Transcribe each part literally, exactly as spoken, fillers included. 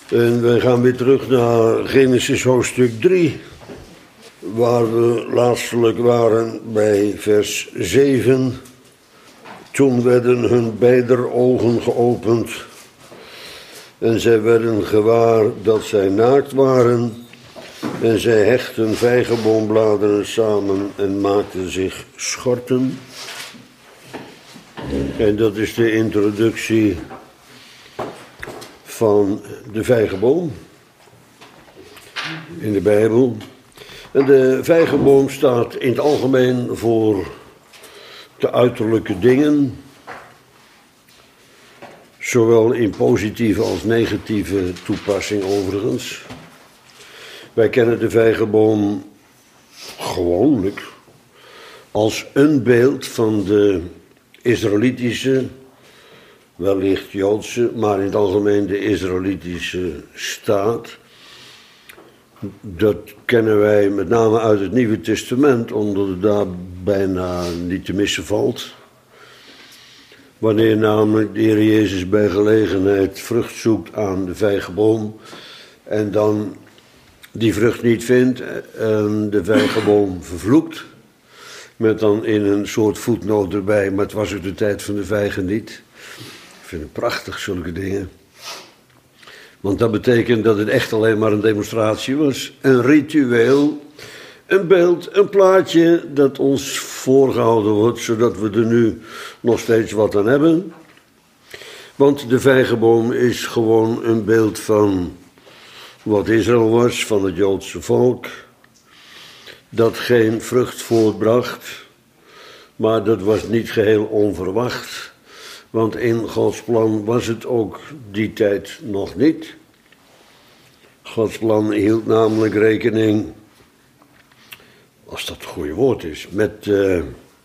En wij gaan weer terug naar Genesis hoofdstuk drie, waar we laatstelijk waren bij vers zeven. Toen werden hun beider ogen geopend en zij werden gewaar dat zij naakt waren. En zij hechtten vijgenboombladeren samen en maakten zich schorten. En dat is de introductie van de vijgenboom in de Bijbel. En de vijgenboom staat in het algemeen voor de uiterlijke dingen, zowel in positieve als negatieve toepassing overigens. Wij kennen de vijgenboom gewoonlijk als een beeld van de Israëlitische, wellicht Joodse, maar in het algemeen de Israëlitische staat. Dat kennen wij met name uit het Nieuwe Testament, omdat het daar bijna niet te missen valt. Wanneer namelijk de Heer Jezus bij gelegenheid vrucht zoekt aan de vijgenboom en dan die vrucht niet vindt en de vijgenboom vervloekt, met dan in een soort voetnoot erbij, maar het was ook de tijd van de vijgen niet. Ik vind het prachtig, zulke dingen. Want dat betekent dat het echt alleen maar een demonstratie was. Een ritueel, een beeld, een plaatje dat ons voorgehouden wordt, zodat we er nu nog steeds wat aan hebben. Want de vijgenboom is gewoon een beeld van wat Israël was, van het Joodse volk, dat geen vrucht voortbracht, maar dat was niet geheel onverwacht. Want in Gods plan was het ook die tijd nog niet. Gods plan hield namelijk rekening, als dat het goede woord is, met, uh,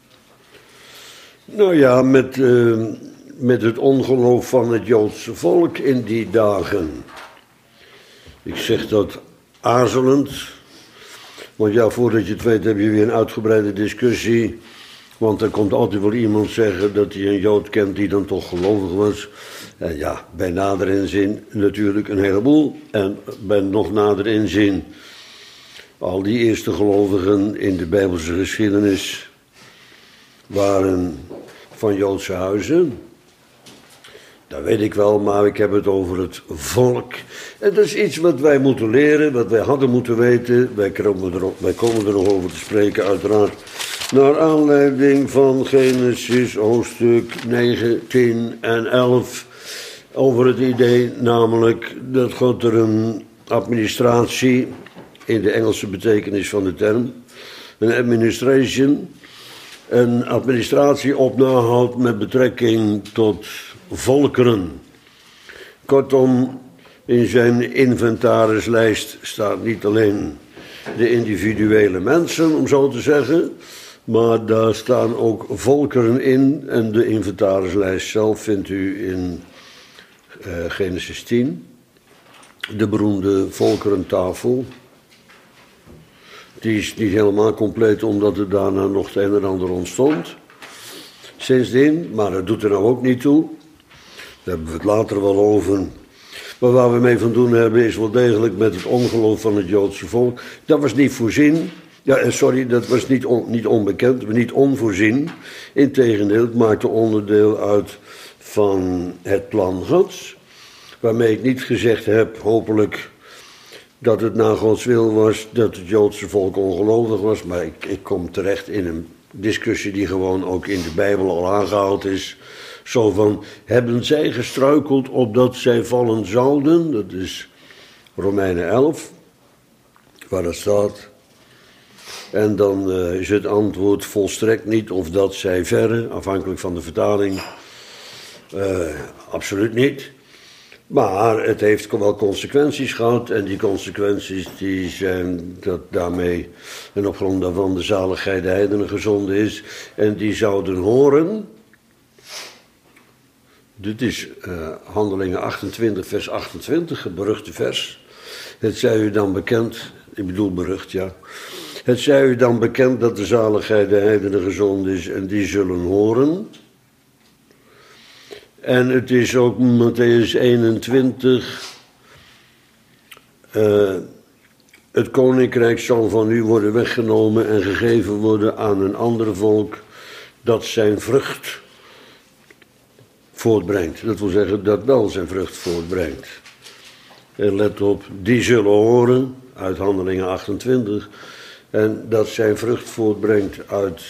nou ja, met, uh, met het ongeloof van het Joodse volk in die dagen. Ik zeg dat aarzelend, want ja, voordat je het weet heb je weer een uitgebreide discussie. Want er komt altijd wel iemand zeggen dat hij een Jood kent die dan toch gelovig was. En ja, bij nader inzien natuurlijk een heleboel. En bij nog nader inzien, al die eerste gelovigen in de Bijbelse geschiedenis waren van Joodse huizen. Dat weet ik wel, maar ik heb het over het volk. En dat is iets wat wij moeten leren, wat wij hadden moeten weten. Wij komen er, wij komen er nog over te spreken, uiteraard. Naar aanleiding van Genesis hoofdstuk negen, tien en elf. Over het idee namelijk dat God er een administratie, in de Engelse betekenis van de term, een administration, een administratie op nahoudt met betrekking tot volkeren. Kortom, in zijn inventarislijst staat niet alleen de individuele mensen, om zo te zeggen, maar daar staan ook volkeren in. En de inventarislijst zelf vindt u in uh, Genesis tien, de beroemde volkerentafel. Die is niet helemaal compleet, omdat er daarna nog het een en ander ontstond. Sindsdien, maar dat doet er nou ook niet toe. Daar hebben we het later wel over. Maar waar we mee van doen hebben is wel degelijk met het ongeloof van het Joodse volk. Dat was niet voorzien. Ja, sorry, dat was niet, on, niet onbekend, maar niet onvoorzien. Integendeel, het maakte onderdeel uit van het plan Gods. Waarmee ik niet gezegd heb, hopelijk, dat het naar Gods wil was dat het Joodse volk ongelovig was. Maar ik, ik kom terecht in een discussie die gewoon ook in de Bijbel al aangehaald is. Zo van, hebben zij gestruikeld opdat zij vallen zouden? Dat is Romeinen elf, waar dat staat. En dan uh, is het antwoord volstrekt niet, of dat zij verre, afhankelijk van de vertaling. Uh, absoluut niet. Maar het heeft wel consequenties gehad. En die consequenties die zijn dat daarmee en op grond daarvan de zaligheid der heidenen gezonden is. En die zouden horen. Dit is uh, Handelingen achtentwintig, vers achtentwintig, het beruchte vers. Het zij u dan bekend, ik bedoel berucht, ja. Het zij u dan bekend dat de zaligheid der heidenen gezonden is en die zullen horen. En het is ook Mattheüs eenentwintig, Uh, het koninkrijk zal van u worden weggenomen en gegeven worden aan een ander volk dat zijn vrucht voortbrengt. Dat wil zeggen dat wel zijn vrucht voortbrengt. En let op, die zullen horen, uit Handelingen achtentwintig, en dat zijn vrucht voortbrengt uit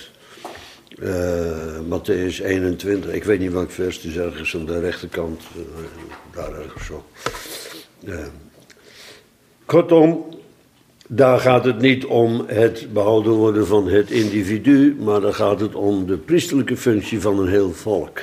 uh, Mattheüs eenentwintig. Ik weet niet welk vers, het is ergens aan de rechterkant, uh, daar ergens zo. Uh, kortom, daar gaat het niet om het behouden worden van het individu, maar daar gaat het om de priesterlijke functie van een heel volk.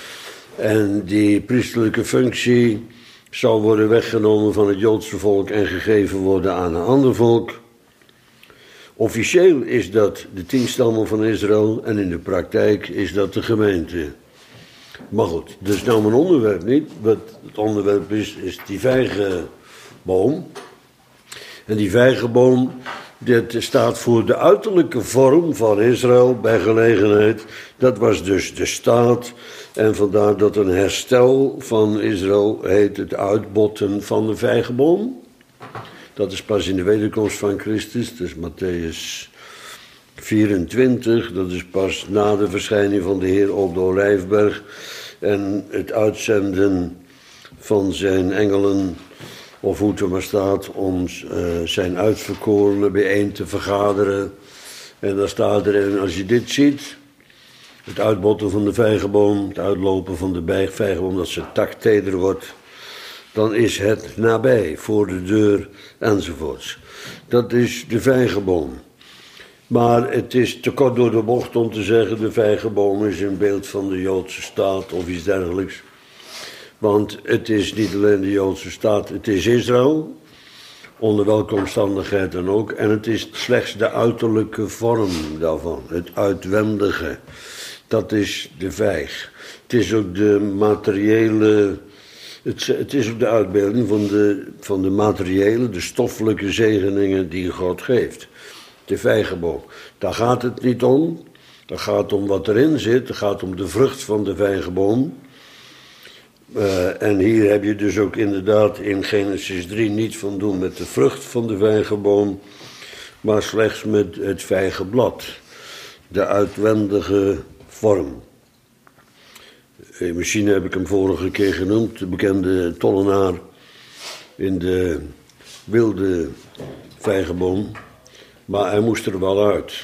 En die priesterlijke functie zal worden weggenomen van het Joodse volk en gegeven worden aan een ander volk. Officieel is dat de tien stammen van Israël en in de praktijk is dat de gemeente. Maar goed, dat is nou mijn onderwerp niet. Wat het onderwerp is, is die vijgenboom. En die vijgenboom, dat staat voor de uiterlijke vorm van Israël bij gelegenheid. Dat was dus de staat. En vandaar dat een herstel van Israël heet het uitbotten van de vijgenboom. Dat is pas in de wederkomst van Christus, dat is Mattheüs vierentwintig. Dat is pas na de verschijning van de Heer op de Olijfberg. En het uitzenden van zijn engelen, of hoe het er maar staat, om uh, zijn uitverkorenen bijeen te vergaderen. En daar staat er, en als je dit ziet, het uitbotten van de vijgenboom, het uitlopen van de vijgenboom, dat zijn tak teder wordt, dan is het nabij, voor de deur, enzovoorts. Dat is de vijgenboom. Maar het is te kort door de bocht om te zeggen, de vijgenboom is een beeld van de Joodse staat of iets dergelijks. Want het is niet alleen de Joodse staat, het is Israël, onder welke omstandigheid dan ook. En het is slechts de uiterlijke vorm daarvan, het uitwendige. Dat is de vijg. Het is ook de materiële, het, het is ook de uitbeelding van de, van de materiële, de stoffelijke zegeningen die God geeft. De vijgenboom. Daar gaat het niet om. Dat gaat om wat erin zit. Het gaat om de vrucht van de vijgenboom. Uh, en hier heb je dus ook inderdaad in Genesis drie niet van doen met de vrucht van de vijgenboom, maar slechts met het vijgenblad. De uitwendige vorm. Uh, misschien heb ik hem vorige keer genoemd, de bekende tollenaar in de wilde vijgenboom. Maar hij moest er wel uit.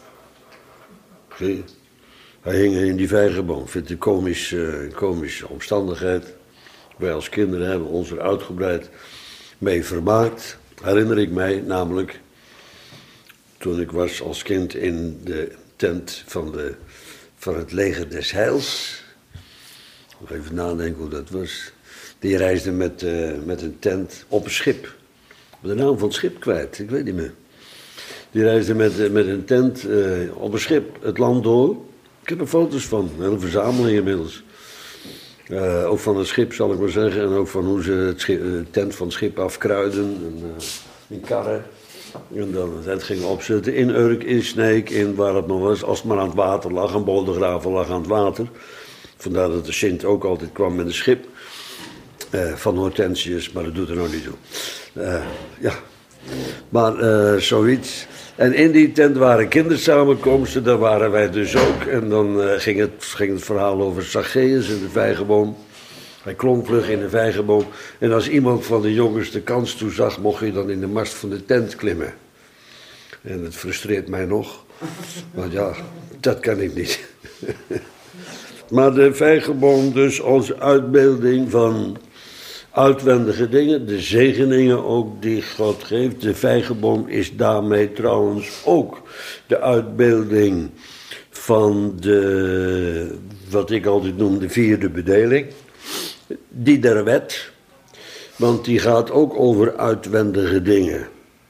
Zie? Hij hing in die vijgenboom. Ik vind het een komische, komische omstandigheid. Wij als kinderen hebben ons er uitgebreid mee vermaakt. Herinner ik mij namelijk, toen ik was als kind in de tent van, de, van het leger des Heils. Even nadenken hoe dat was. Die reisde met, uh, met een tent op een schip. De naam van het schip kwijt, ik weet niet meer. Die reisde met, met een tent uh, op een schip het land door. Ik heb er foto's van, een hele verzameling inmiddels. Uh, ook van het schip, zal ik maar zeggen. En ook van hoe ze het schip, uh, tent van het schip afkruiden. En, uh, in karren. En dan het gingen opzetten in Urk, in Sneek, in waar het maar was. Als het maar aan het water lag, een Bodegraven lag aan het water. Vandaar dat de Sint ook altijd kwam met een schip. Uh, van Hortensius, maar dat doet er nou niet toe. Uh, ja, maar uh, zoiets. En in die tent waren kindersamenkomsten, daar waren wij dus ook. En dan uh, ging, het, ging het verhaal over Zacchaeus en de vijgenboom. Hij klom vlug in de vijgenboom. En als iemand van de jongens de kans toe zag, mocht je dan in de mast van de tent klimmen. En het frustreert mij nog. Want ja, dat kan ik niet. Maar de vijgenboom dus als uitbeelding van uitwendige dingen, de zegeningen ook die God geeft. De vijgenboom is daarmee trouwens ook de uitbeelding van de, wat ik altijd noem, de vierde bedeling. Die der wet, want die gaat ook over uitwendige dingen.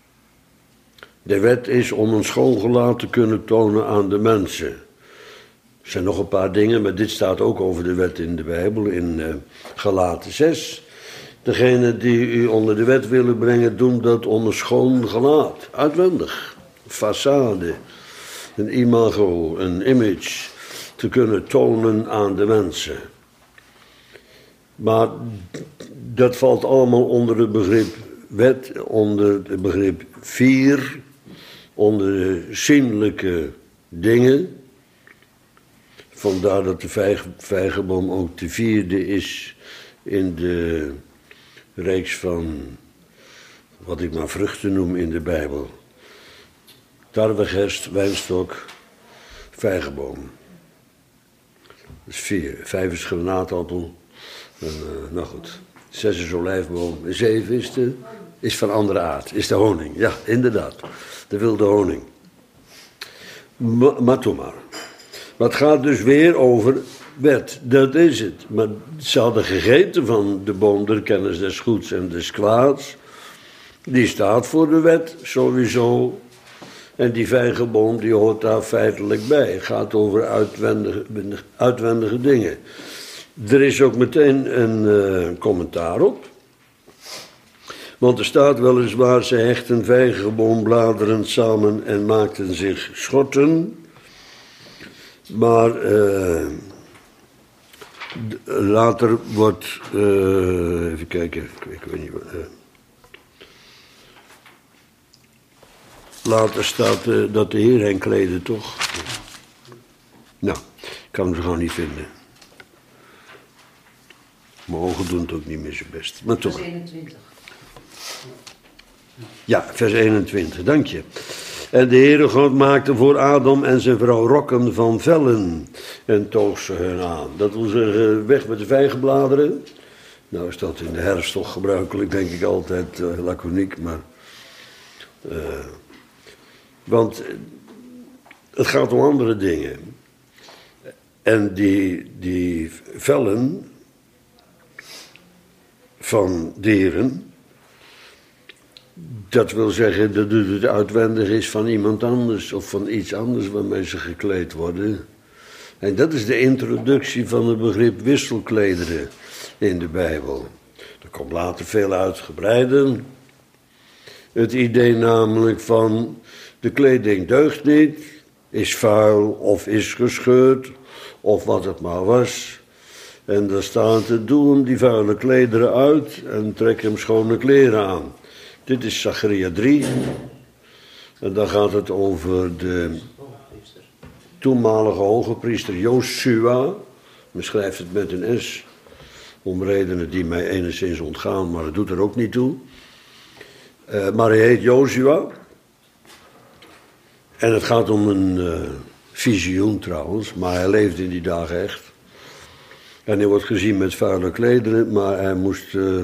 De wet is om een schoongelaat te kunnen tonen aan de mensen. Er zijn nog een paar dingen, maar dit staat ook over de wet in de Bijbel, in uh, Galaten zes. Degenen die u onder de wet willen brengen, doen dat onder schoon gelaat, uitwendig, façade, een imago, een image, te kunnen tonen aan de mensen. Maar dat valt allemaal onder het begrip wet onder het begrip vier, onder de zinnelijke dingen. Vandaar dat de vijg, vijgenboom ook de vierde is in de reeks van wat ik maar vruchten noem in de Bijbel. Tarwe, gerst, wijnstok, vijgenboom. Dat is vier. Vijf is granaatappel. En, uh, nou goed. Zes is olijfboom. Zeven is, de, is van andere aard. Is de honing. Ja, inderdaad. De wilde honing. Ma, maar toch maar. Maar het gaat dus weer over wet. Dat is het. Maar ze hadden gegeten van de boom der kennis des goeds en des kwaads. Die staat voor de wet, sowieso. En die vijgenboom, die hoort daar feitelijk bij. Het gaat over uitwendige, uitwendige dingen. Er is ook meteen een uh, commentaar op. Want er staat weliswaar, ze hechten vijgenboombladeren samen en maakten zich schorten. Maar uh, later wordt, uh, even kijken, ik, ik weet niet wat... Uh, Later staat uh, dat de Heer hen kleedde, toch? Nou, ik kan hem zo gauw niet vinden. Mijn ogen doen het ook niet meer zo best. Maar toch. Vers eenentwintig. Ja, vers eenentwintig, dank je. En de Heere God maakte voor Adam en zijn vrouw rokken van vellen en toog ze hun aan. Dat wil zeggen, weg met de vijgenbladeren. Nou is dat in de herfst toch gebruikelijk, denk ik altijd, uh, laconiek, maar... Uh, Want het gaat om andere dingen. En die, die vellen van dieren, dat wil zeggen dat het uitwendig is van iemand anders of van iets anders waarmee ze gekleed worden. En dat is de introductie van het begrip wisselklederen in de Bijbel. Er komt later veel uitgebreider. Het idee namelijk van de kleding deugt niet, is vuil of is gescheurd of wat het maar was. En daar staat het, doe hem die vuile klederen uit en trek hem schone kleren aan. Dit is Zacharia drie. En dan gaat het over de toenmalige hogepriester Josua. Men schrijft het met een S, om redenen die mij enigszins ontgaan, maar het doet er ook niet toe. Uh, maar hij heet Josua. En het gaat om een uh, visioen trouwens, maar hij leefde in die dagen echt. En hij wordt gezien met vuile klederen, maar hij moest uh,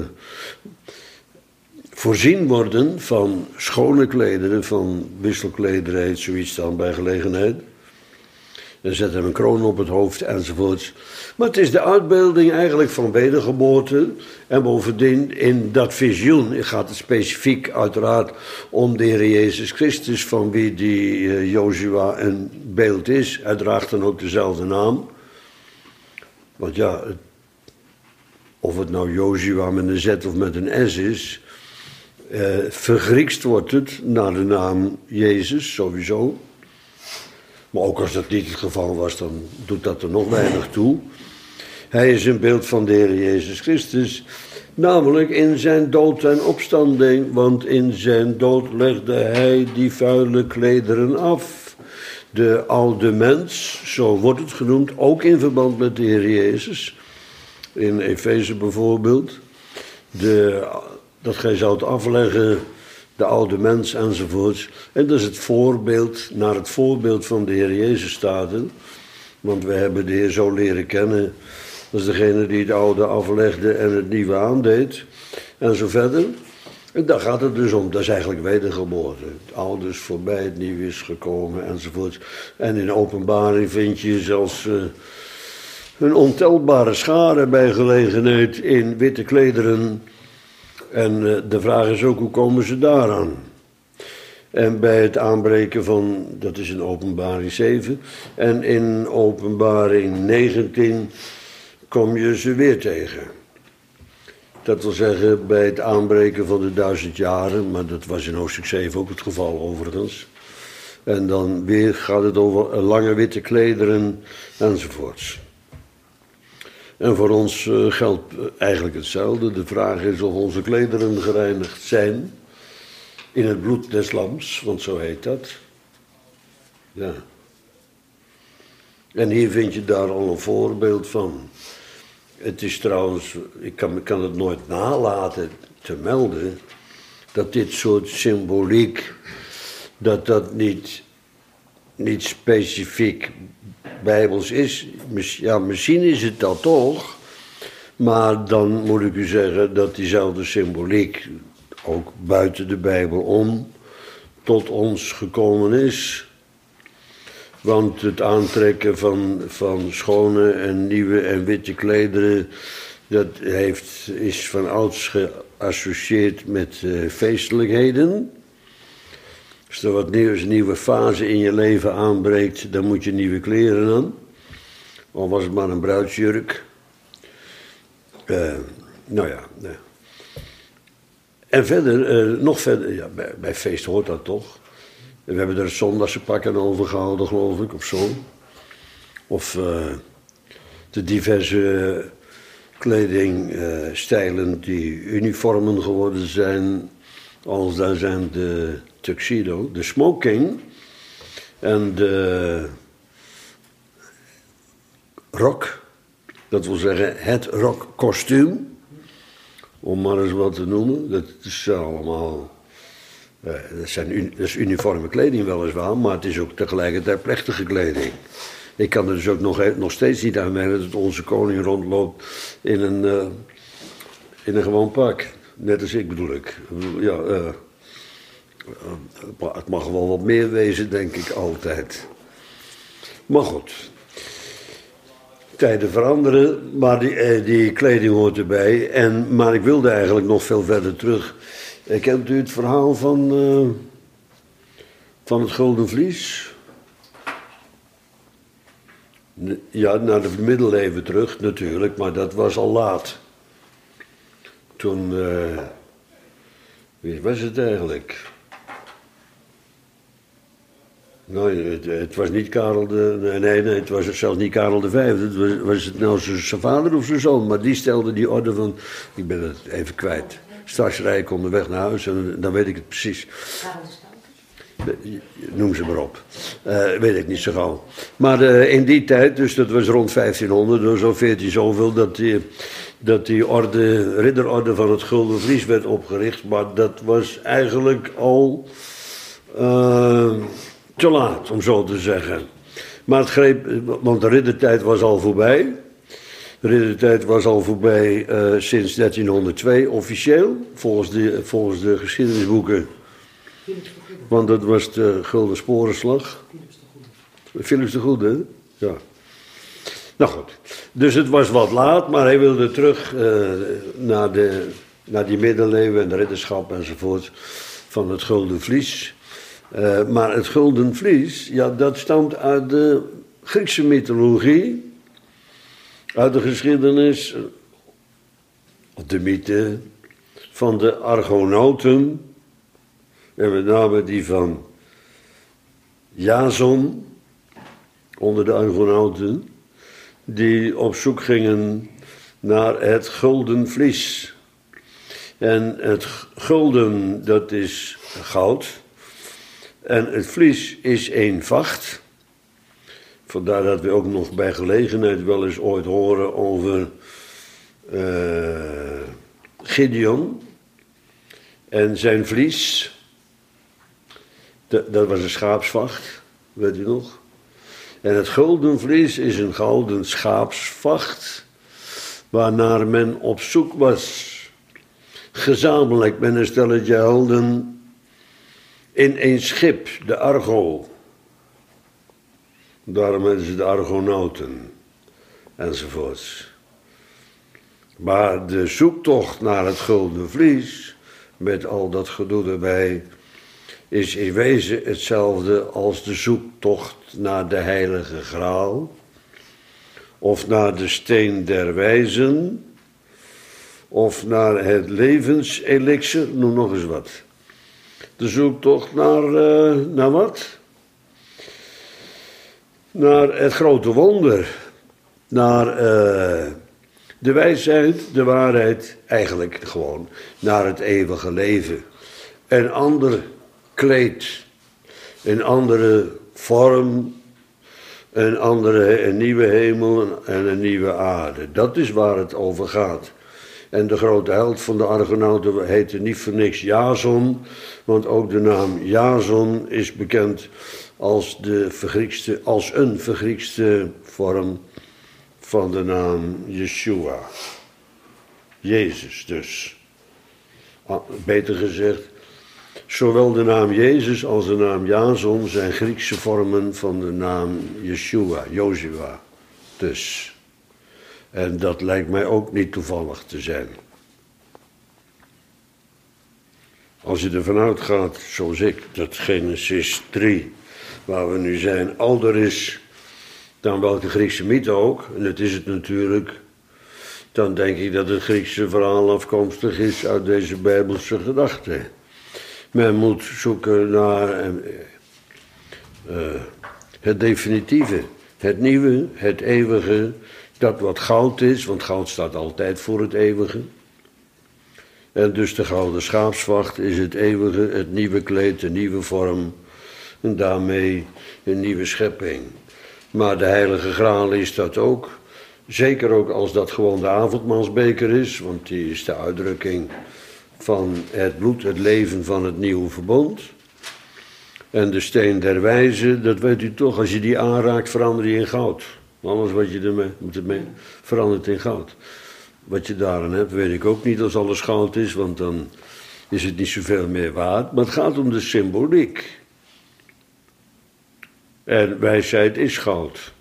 voorzien worden van schone klederen, van wisselklederen heet zoiets dan bij gelegenheid. En zet hem een kroon op het hoofd enzovoorts. Maar het is de uitbeelding eigenlijk van wedergeboorte. En bovendien in dat visioen gaat het specifiek uiteraard om de Heer Jezus Christus, van wie die uh, Josua een beeld is. Hij draagt dan ook dezelfde naam. Want ja, het, of het nou Josua met een Z of met een S is, uh, vergriekst wordt het naar de naam Jezus sowieso. Maar ook als dat niet het geval was, dan doet dat er nog weinig toe. Hij is een beeld van de Heer Jezus Christus, namelijk in zijn dood en opstanding, want in zijn dood legde hij die vuile klederen af. De oude mens, zo wordt het genoemd, ook in verband met de Heer Jezus, in Efeze bijvoorbeeld, de, dat gij zoudt afleggen, de oude mens enzovoorts. En dat is het voorbeeld, naar het voorbeeld van de Heer Jezus staat. Want we hebben de Heer zo leren kennen. Dat is degene die het oude aflegde en het nieuwe aandeed. En zo verder. En daar gaat het dus om. Dat is eigenlijk wedergeboorte. Het oude is voorbij, het nieuwe is gekomen enzovoorts. En in openbaring vind je zelfs uh, een ontelbare schare bij gelegenheid in witte klederen. En uh, de vraag is ook, hoe komen ze daaraan? En bij het aanbreken van, dat is in openbaring zeven. En in openbaring negentien kom je ze weer tegen. Dat wil zeggen, bij het aanbreken van de duizend jaren, maar dat was in hoofdstuk zeven ook het geval overigens. En dan weer gaat het over lange witte klederen enzovoorts. En voor ons uh, geldt eigenlijk hetzelfde. De vraag is of onze klederen gereinigd zijn in het bloed des lams, want zo heet dat. Ja. En hier vind je daar al een voorbeeld van. Het is trouwens, ik kan, ik kan het nooit nalaten te melden, dat dit soort symboliek, dat dat niet, niet specifiek bijbels is. Ja, misschien is het dat toch, maar dan moet ik u zeggen dat diezelfde symboliek ook buiten de Bijbel om tot ons gekomen is. Want het aantrekken van, van schone en nieuwe en witte klederen, dat heeft, is van ouds geassocieerd met uh, feestelijkheden. Als er wat nieuws, een nieuwe fase in je leven aanbreekt, dan moet je nieuwe kleren aan. Al was het maar een bruidsjurk. Uh, nou ja, nee. En verder, uh, nog verder, ja, bij, bij feest hoort dat toch. We hebben er zondagse pakken over gehouden, geloof ik, of zo. Of uh, de diverse kledingstijlen uh, die uniformen geworden zijn. Als daar zijn de tuxedo, de smoking en de rok. Dat wil zeggen het rokkostuum, om maar eens wat te noemen. Dat is allemaal... Uh, dat, zijn, dat is uniforme kleding weliswaar, maar het is ook tegelijkertijd plechtige kleding. Ik kan er dus ook nog, nog steeds niet aan merken dat onze koning rondloopt in een, uh, in een gewoon pak. Net als ik bedoel ik. Ja, uh, uh, het mag wel wat meer wezen, denk ik altijd. Maar goed. Tijden veranderen, maar die, uh, die kleding hoort erbij. En, maar ik wilde eigenlijk nog veel verder terug. Kent u het verhaal van, uh, van het Gulden Vlies? Ja, naar de middeleeuwen terug natuurlijk, maar dat was al laat. Toen, uh, wie was het eigenlijk? Nou, het, het was niet Karel de... Nee, nee, nee, het was zelfs niet Karel de Vijfde. Het was, was het nou zijn vader of zijn zoon? Maar die stelde die orde van... Ik ben het even kwijt. Straks rijd ik onderweg naar huis en dan weet ik het precies. Noem ze maar op. Uh, weet ik niet zo gauw. Maar uh, in die tijd, dus dat was rond vijftienhonderd, dus zo veertien zoveel, dat die, dat die orde, ridderorde van het Gulden Vlies werd opgericht. Maar dat was eigenlijk al uh, te laat, om zo te zeggen. Maar het greep, want de riddertijd was al voorbij. De riddertijd was al voorbij uh, sinds dertienhonderdtwee officieel, volgens de, volgens de geschiedenisboeken. Want dat was de Gulden Sporenslag. Philips de Goede, ja. Nou goed, dus het was wat laat, maar hij wilde terug uh, naar, de, naar die middeleeuwen en de ridderschap enzovoort van het Gulden Vlies. Uh, maar het Gulden Vlies, ja, dat stamt uit de Griekse mythologie. Uit de geschiedenis, de mythe van de Argonauten, en met name die van Jason, onder de Argonauten, die op zoek gingen naar het Gulden Vlies. En het gulden, dat is goud, en het vlies is één vacht. Vandaar dat we ook nog bij gelegenheid wel eens ooit horen over uh, Gideon en zijn vlies. De, dat was een schaapsvacht, weet u nog? En het gulden vlies is een gouden schaapsvacht, waarnaar men op zoek was. Gezamenlijk met een stelletje helden in een schip, de Argo. Daarom hebben ze de Argonauten, enzovoorts. Maar de zoektocht naar het Gulden Vlies, met al dat gedoe erbij, is in wezen hetzelfde als de zoektocht naar de Heilige Graal, of naar de Steen der Wijzen, of naar het levenselixer, noem nog eens wat. De zoektocht naar, uh, naar wat? Naar het grote wonder, naar uh, De wijsheid, de waarheid, eigenlijk gewoon naar het eeuwige leven. Een ander kleed, een andere vorm, een, andere, een nieuwe hemel en een nieuwe aarde. Dat is waar het over gaat. En de grote held van de Argonauten heette niet voor niks Jason, want ook de naam Jason is bekend als, de vergriekste, als een vergriekste vorm van de naam Yeshua. Jezus dus. Beter gezegd, zowel de naam Jezus als de naam Jason zijn Griekse vormen van de naam Yeshua, Joshua dus. En dat lijkt mij ook niet toevallig te zijn. Als je ervan uitgaat, zoals ik, dat Genesis drie, waar we nu zijn, ouder is dan welke Griekse mythe ook, en dat is het natuurlijk, dan denk ik dat het Griekse verhaal afkomstig is uit deze Bijbelse gedachte. Men moet zoeken naar uh, uh, het definitieve, het nieuwe, het eeuwige, dat wat goud is, want goud staat altijd voor het eeuwige. En dus de gouden schaapsvacht is het eeuwige, het nieuwe kleed, de nieuwe vorm en daarmee een nieuwe schepping. Maar de heilige graal is dat ook, zeker ook als dat gewoon de avondmaalsbeker is, want die is de uitdrukking van het bloed, het leven van het nieuwe verbond. En de steen der wijze, dat weet u toch, als je die aanraakt verander je in goud. Alles wat je ermee moet ermee verandert in goud. Wat je daaraan hebt, weet ik ook niet als alles goud is, want dan is het niet zoveel meer waard. Maar het gaat om de symboliek. En wijsheid is goud.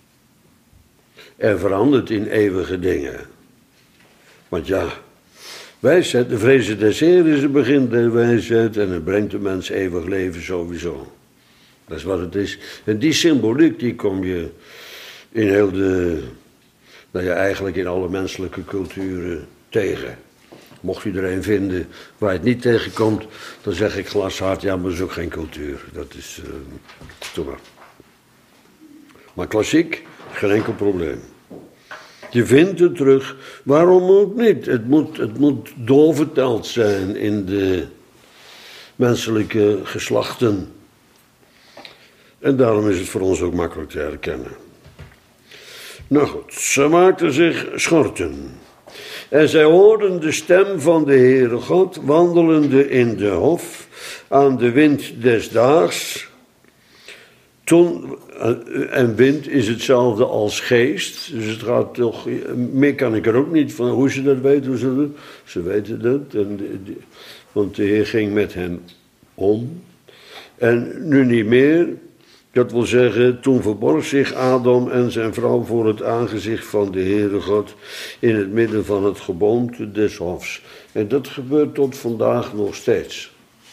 En verandert in eeuwige dingen. Want ja, wijsheid, de vrezen des Heeren is het begin der wijsheid en het brengt de mens eeuwig leven sowieso. Dat is wat het is. En die symboliek, die kom je in heel de, nou ja, eigenlijk in alle menselijke culturen tegen. Mocht u er een vinden waar je het niet tegenkomt, dan zeg ik glashard, ja, maar dat is ook geen cultuur. Dat is, uh, toch maar. Maar klassiek, geen enkel probleem. Je vindt het terug, waarom ook niet? Het moet, het moet doorverteld zijn in de menselijke geslachten. En daarom is het voor ons ook makkelijk te herkennen. Nou goed, ze maakten zich schorten. En zij hoorden de stem van de Heere God, wandelende in de hof, aan de wind des daags. Toen, en wind is hetzelfde als geest, dus het gaat toch, meer kan ik er ook niet van, hoe ze dat weten, hoe ze, dat, ze weten dat, en de, de, want de Heer ging met hen om. En nu niet meer, dat wil zeggen, toen verborg zich Adam en zijn vrouw voor het aangezicht van de Heere God in het midden van het geboomte des hofs. En dat gebeurt tot vandaag nog steeds.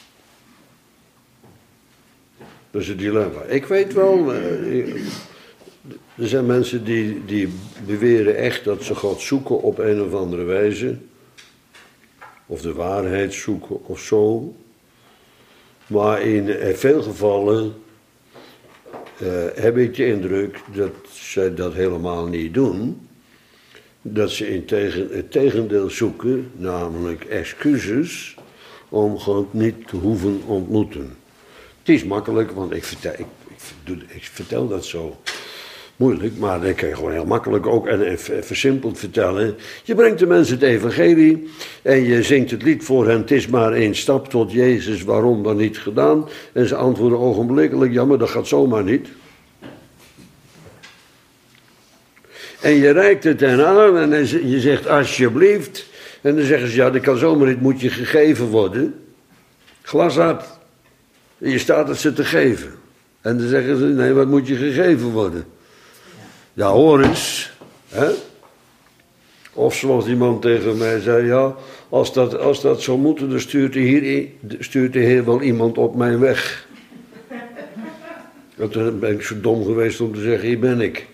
Dat is het dilemma. Ik weet wel, er zijn mensen die, die beweren echt dat ze God zoeken op een of andere wijze. Of de waarheid zoeken of zo. Maar in veel gevallen uh, heb ik de indruk dat zij dat helemaal niet doen. Dat ze in tegen, het tegendeel zoeken, namelijk excuses om God niet te hoeven ontmoeten. Het is makkelijk, want ik vertel, ik, ik, doe, ik vertel dat zo moeilijk, maar dat kan je gewoon heel makkelijk ook en, en versimpeld vertellen. Je brengt de mensen het evangelie en je zingt het lied voor hen, het is maar één stap tot Jezus, waarom dan niet gedaan? En ze antwoorden ogenblikkelijk, ja maar dat gaat zomaar niet. En je reikt het hen aan en je zegt alsjeblieft, en dan zeggen ze ja dat kan zomaar niet, moet je gegeven worden. Glashard. Je staat het ze te geven. En dan zeggen ze, nee, wat moet je gegeven worden? Ja, hoor eens. Hè? Of zoals die man tegen mij zei, ja, als dat, als dat zou moeten, dan stuurt de, Heer, stuurt de Heer wel iemand op mijn weg. En toen ben ik zo dom geweest om te zeggen, hier ben ik.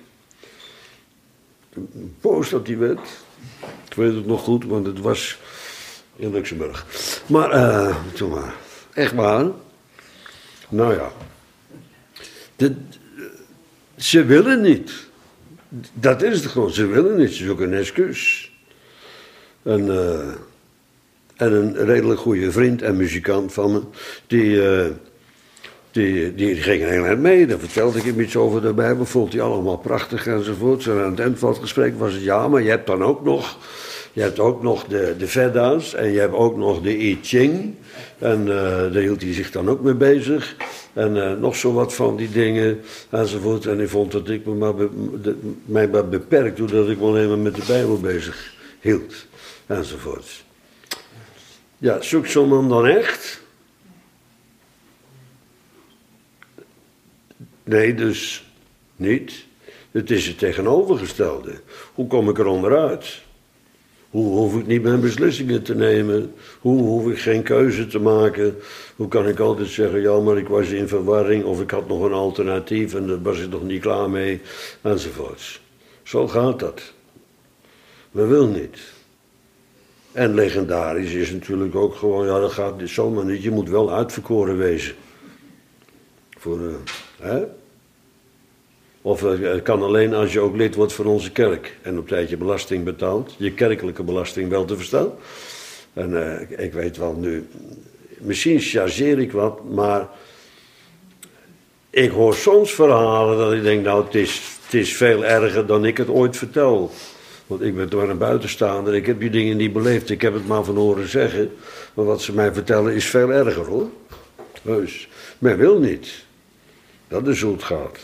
Boos dat hij werd. Ik weet het nog goed, want het was in Luxemburg. Maar, uh, toen maar, echt waar. Nou ja, de, ze willen niet. Dat is het gewoon. Ze willen niet. Ze zoeken een excuus. En, uh, en een redelijk goede vriend en muzikant van me, die, uh, die, die ging er heel erg mee. Daar vertelde ik hem iets over de Bijbel. Vond hij allemaal prachtig enzovoort. En aan het eind van het gesprek was het, ja, maar je hebt dan ook nog, je hebt ook nog de, de Veda's en je hebt ook nog de I Ching. En uh, daar hield hij zich dan ook mee bezig. En uh, nog zo wat van die dingen enzovoort. En ik vond dat ik me maar be, de, mij maar beperkt, doordat ik me alleen maar met de Bijbel bezig hield. Enzovoort. Ja, zoekt zo'n man dan echt? Nee, dus niet. Het is het tegenovergestelde. Hoe kom ik er onderuit? Hoe hoef ik niet mijn beslissingen te nemen? Hoe hoef ik geen keuze te maken? Hoe kan ik altijd zeggen, ja, maar ik was in verwarring, of ik had nog een alternatief en daar was ik nog niet klaar mee, enzovoorts. Zo gaat dat. Men wil niet. En legendarisch is natuurlijk ook gewoon, ja, dat gaat zomaar niet, je moet wel uitverkoren wezen. Voor, uh, hè? Of het kan alleen als je ook lid wordt van onze kerk en op tijd je belasting betaalt, je kerkelijke belasting wel te verstaan. En uh, ik weet wel nu, misschien chargeer ik wat, maar ik hoor soms verhalen dat ik denk, nou het is, het is veel erger dan ik het ooit vertel. Want ik ben toch een buitenstaander, ik heb die dingen niet beleefd, ik heb het maar van horen zeggen. Maar wat ze mij vertellen is veel erger hoor. Dus men wil niet. Dat is hoe het gaat.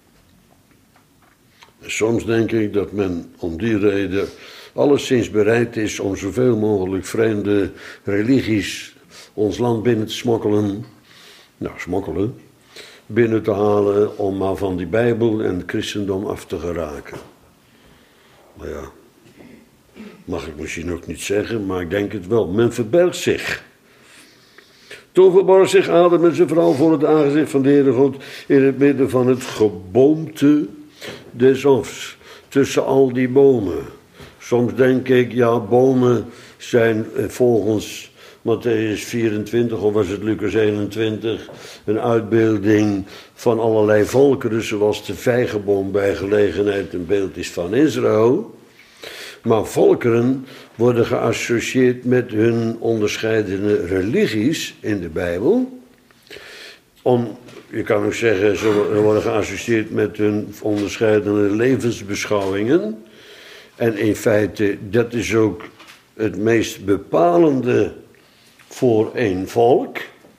En soms denk ik dat men om die reden alleszins bereid is om zoveel mogelijk vreemde religies ons land binnen te smokkelen. Nou, smokkelen. Binnen te halen om maar van die Bijbel en het christendom af te geraken. Maar ja, mag ik misschien ook niet zeggen, maar ik denk het wel. Men verbergt zich. Toen verborg zich Adam en zijn vrouw voor het aangezicht van de Heere God in het midden van het geboomte des hofs, tussen al die bomen. Soms denk ik, ja, bomen zijn volgens Matthäus vierentwintig, of was het Lucas eenentwintig, een uitbeelding van allerlei volkeren, zoals de vijgenboom bij gelegenheid een beeld is van Israël. Maar volkeren worden geassocieerd met hun onderscheidene religies in de Bijbel. Om, je kan ook zeggen, ze worden geassocieerd met hun onderscheidene levensbeschouwingen. En in feite, dat is ook het meest bepalende voor een volk.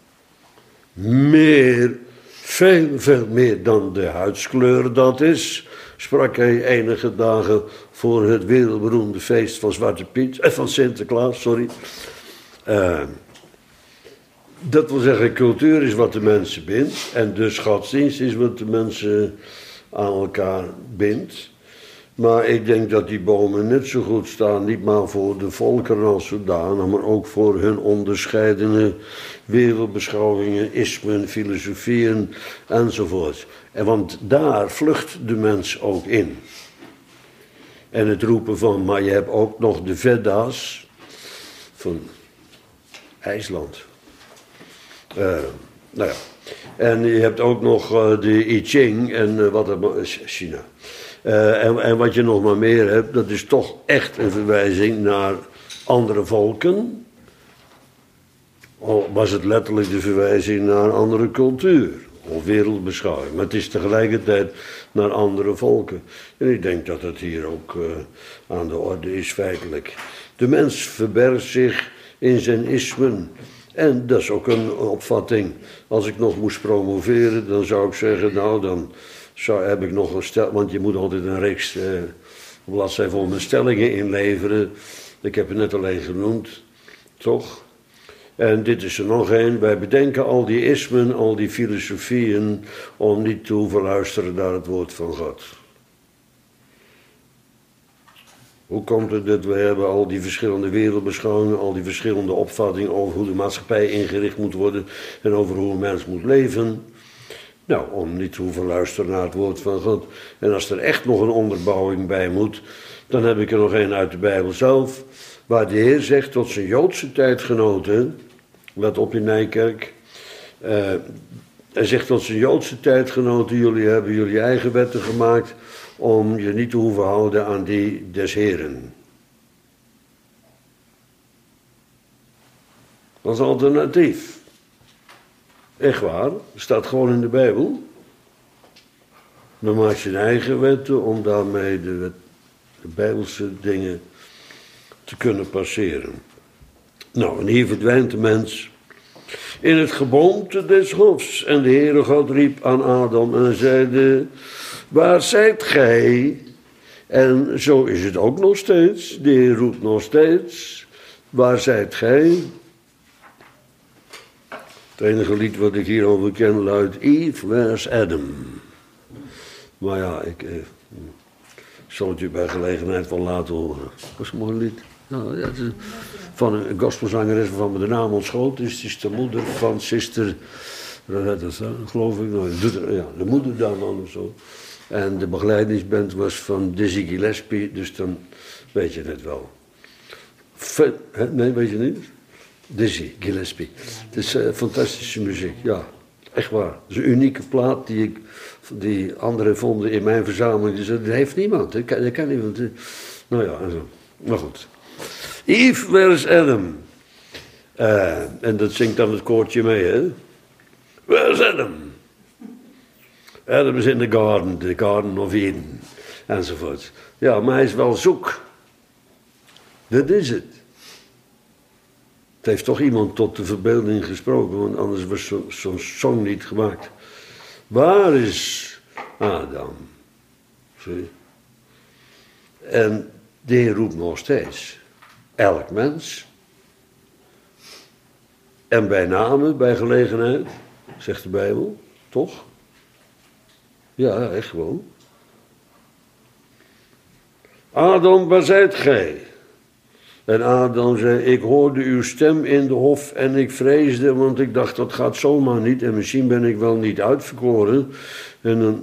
Meer, veel, veel meer dan de huidskleur dat is, sprak hij enige dagen voor het wereldberoemde feest van Zwarte Piet, eh, van Sinterklaas, sorry. Uh, dat wil zeggen, cultuur is wat de mensen bindt en dus godsdienst is wat de mensen aan elkaar bindt. Maar ik denk dat die bomen net zo goed staan, niet maar voor de volkeren als zodanig, maar ook voor hun onderscheidene wereldbeschouwingen, ismen, filosofieën enzovoort. En want daar vlucht de mens ook in. En het roepen van, maar je hebt ook nog de Veda's van IJsland. Uh, nou ja, en je hebt ook nog uh, de I Ching en uh, wat is China. Uh, en, en wat je nog maar meer hebt, dat is toch echt een verwijzing naar andere volken. Al was het letterlijk de verwijzing naar een andere cultuur of wereldbeschouwing. Maar het is tegelijkertijd naar andere volken. En ik denk dat het hier ook uh, aan de orde is feitelijk. De mens verbergt zich in zijn ismen. En dat is ook een opvatting. Als ik nog moest promoveren, dan zou ik zeggen, nou dan zou, heb ik nog een stel, want je moet altijd een reeks uh, bladzijden vol met stellingen inleveren. Ik heb het net alleen genoemd, toch? En dit is er nog een. Wij bedenken al die ismen, al die filosofieën, om niet te hoeven luisteren naar het woord van God. Hoe komt het dat we hebben al die verschillende wereldbeschouwingen, al die verschillende opvattingen over hoe de maatschappij ingericht moet worden en over hoe een mens moet leven? Nou, om niet te hoeven luisteren naar het woord van God. En als er echt nog een onderbouwing bij moet, dan heb ik er nog een uit de Bijbel zelf, waar de Heer zegt tot zijn Joodse tijdgenoten, let op in Nijkerk, uh, Hij zegt tot zijn Joodse tijdgenoten, jullie hebben jullie eigen wetten gemaakt om je niet te hoeven houden aan die des Heren. Als alternatief. Echt waar, staat gewoon in de Bijbel. Dan maak je een eigen wetten om daarmee de, wet, de Bijbelse dingen te kunnen passeren. Nou, en hier verdwijnt de mens in het geboomte des hofs. En de Heere God riep aan Adam en zeide, waar zijt gij? En zo is het ook nog steeds. De Heer roept nog steeds, waar zijt gij? Het enige lied wat ik hierover ken luidt, Eve, where's Adam? Maar ja, ik, eh, ik zal het u bij gelegenheid wel laten horen. Dat is een mooi lied. Nou, ja, het is van een gospelzangeres waarvan me de naam ontschoot. Dus het is de moeder van Sister, geloof ik. Nou, ja, de moeder daarvan of zo. En de begeleidingsband was van Dizzy Gillespie, dus dan weet je het wel. Fe, hè? Nee, weet je niet? Dizzy Gillespie. Het is uh, fantastische muziek, ja. Echt waar. Het is een unieke plaat die, ik, die anderen vonden in mijn verzameling. Dus dat heeft niemand. Dat kan, dat kan niemand. Nou ja, en zo. Maar goed. Eve, where's Adam? Uh, en dat zingt dan het koortje mee, hè? Where's Adam? Adam is in the garden, the garden of Eden. Enzovoort. Ja, maar hij is wel zoek. Dat is het. Het heeft toch iemand tot de verbeelding gesproken, want anders was zo, zo'n song niet gemaakt. Waar is Adam? Zie. En de Heer roept nog steeds. Elk mens. En bij name, bij gelegenheid, zegt de Bijbel, toch? Ja, echt gewoon. Adam, waar zijt gij? En Adam zei, ik hoorde uw stem in de hof en ik vreesde, want ik dacht, dat gaat zomaar niet. En misschien ben ik wel niet uitverkoren. En dan...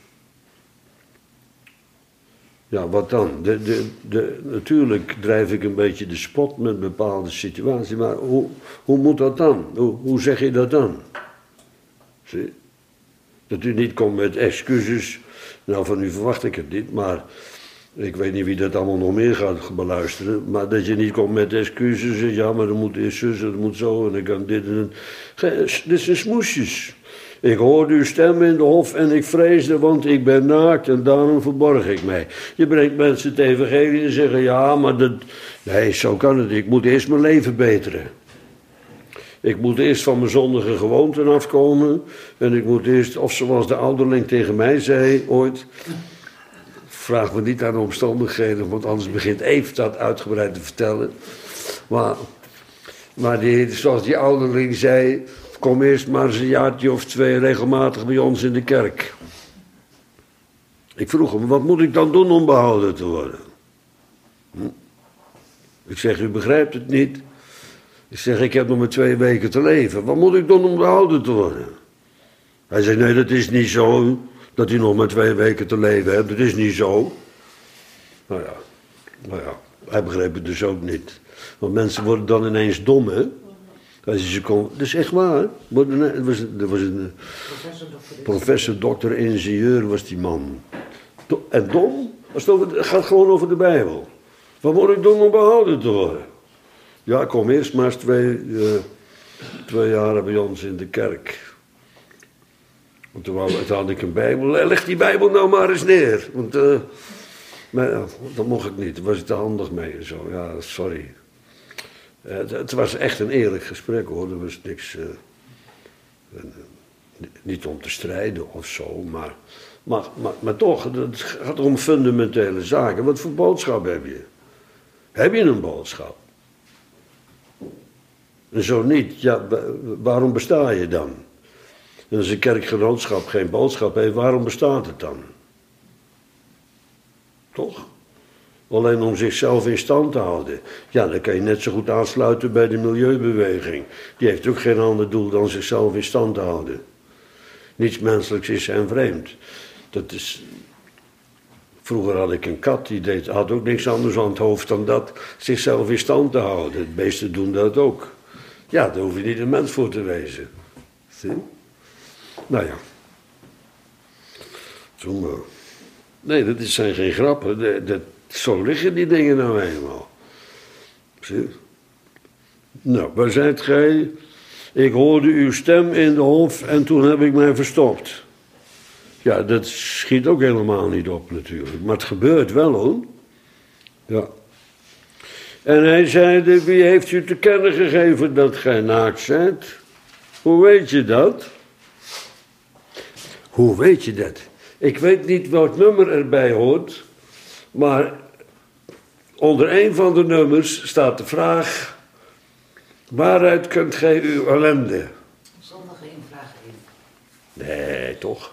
Ja, wat dan? De, de, de, natuurlijk drijf ik een beetje de spot met bepaalde situaties, maar hoe, hoe moet dat dan? Hoe, hoe zeg je dat dan? Zie? Dat u niet komt met excuses. Nou, van u verwacht ik het niet, maar ik weet niet wie dat allemaal nog meer gaat beluisteren. Maar dat je niet komt met excuses. Ja, maar dan moet eerst zus, dat moet zo, en dan kan dit en dat. Dit zijn smoesjes. Ik hoorde uw stem in de hof en ik vreesde, want ik ben naakt en daarom verborg ik mij. Je brengt mensen het evangelie en zeggen, ja, maar dat... Nee, zo kan het. Ik moet eerst mijn leven beteren. Ik moet eerst van mijn zondige gewoonten afkomen. En ik moet eerst, of zoals de ouderling tegen mij zei ooit... Vraag me niet aan de omstandigheden, want anders begint Eve dat uitgebreid te vertellen. Maar, maar die, zoals die ouderling zei... Kom eerst maar eens een jaartje of twee regelmatig bij ons in de kerk. Ik vroeg hem, wat moet ik dan doen om behouden te worden? Hm? Ik zeg, u begrijpt het niet. Ik zeg, ik heb nog maar twee weken te leven. Wat moet ik doen om behouden te worden? Hij zei, nee, dat is niet zo. Dat u nog maar twee weken te leven hebt. Dat is niet zo. Nou ja, nou ja, hij begreep het dus ook niet. Want mensen worden dan ineens dom, hè? Als je kon, dat is echt waar. Er was, er was een professor, dokter, ingenieur was die man. En dom? Het gaat gewoon over de Bijbel. Wat moet ik doen om behouden te worden? Ja, kom eerst maar eens twee, uh, twee jaren bij ons in de kerk. Want toen, wou, toen had ik een Bijbel. Leg die Bijbel nou maar eens neer. Want uh, maar, uh, dat mocht ik niet. Daar was ik te handig mee en zo. Ja, sorry. Uh, het, het was echt een eerlijk gesprek hoor. Er was niks. Uh, uh, niet om te strijden of zo. Maar, maar, maar, maar toch, het gaat om fundamentele zaken. Wat voor boodschap heb je? Heb je een boodschap? En zo niet, ja, waarom besta je dan? En als een kerkgenootschap geen boodschap heeft, waarom bestaat het dan? Toch? Alleen om zichzelf in stand te houden. Ja, dan kan je net zo goed aansluiten bij de milieubeweging. Die heeft ook geen ander doel dan zichzelf in stand te houden. Niets menselijks is hem vreemd. Dat is... Vroeger had ik een kat, die deed, had ook niks anders aan het hoofd dan dat, zichzelf in stand te houden. De beesten doen dat ook. Ja, daar hoef je niet een mens voor te wezen. Zie? Nou ja. Toen, uh, nee, dat zijn geen grappen. Dat, dat, zo liggen die dingen nou eenmaal. Zie? Nou, waar zijt gij? Ik hoorde uw stem in de hof en toen heb ik mij verstopt. Ja, dat schiet ook helemaal niet op natuurlijk. Maar het gebeurt wel hoor. Ja. En hij zeide, wie heeft u te kennen gegeven dat gij naakt zijt? Hoe weet je dat? Hoe weet je dat? Ik weet niet welk nummer erbij hoort, maar onder een van de nummers staat de vraag, waaruit kunt gij uw ellende? Zondag één, vraag één. Nee, toch?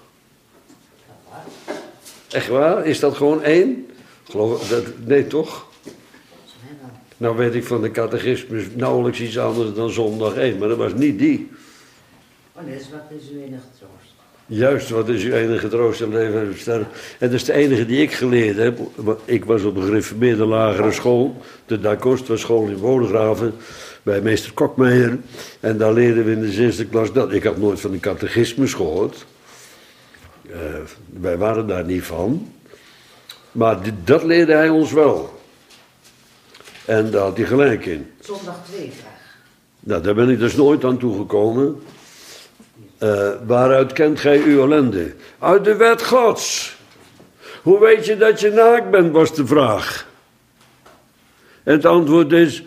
Echt waar? Is dat gewoon één? Geloof dat, nee, toch? Nou weet ik van de catechismus nauwelijks iets anders dan zondag één, maar dat was niet die. Oh nee, wat is uw enige troost? Juist, wat is uw enige troost in leven en sterven? En dat is de enige die ik geleerd heb. Ik was op een gereformeerde lagere school, de Da Costa school in Bodegraven, bij meester Kokmeijer. En daar leerden we in de zesde klas dat. Ik had nooit van de catechismus gehoord. Uh, wij waren daar niet van. Maar die, dat leerde hij ons wel. En daar had hij gelijk in. Zondag twee vraag. Nou, daar ben ik dus nooit aan toegekomen. Uh, waaruit kent gij uw ellende? Uit de wet Gods. Hoe weet je dat je naakt bent, was de vraag. En het antwoord is,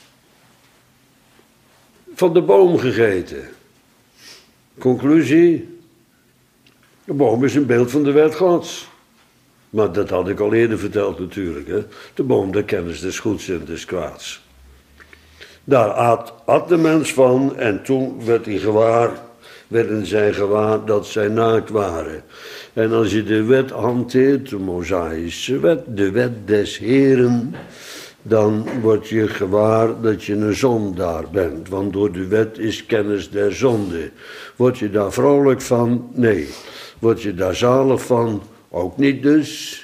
van de boom gegeten. Conclusie, de boom is een beeld van de wet Gods. Maar dat had ik al eerder verteld natuurlijk. Hè? De boom der kennis des goeds en des kwaads. Daar at, at de mens van en toen werd hij gewaar, werden zij gewaar dat zij naakt waren. En als je de wet hanteert, de Mosaïsche wet, de wet des Heren, dan word je gewaar dat je een zondaar bent. Want door de wet is kennis der zonde. Word je daar vrolijk van? Nee. Word je daar zalig van? Ook niet dus.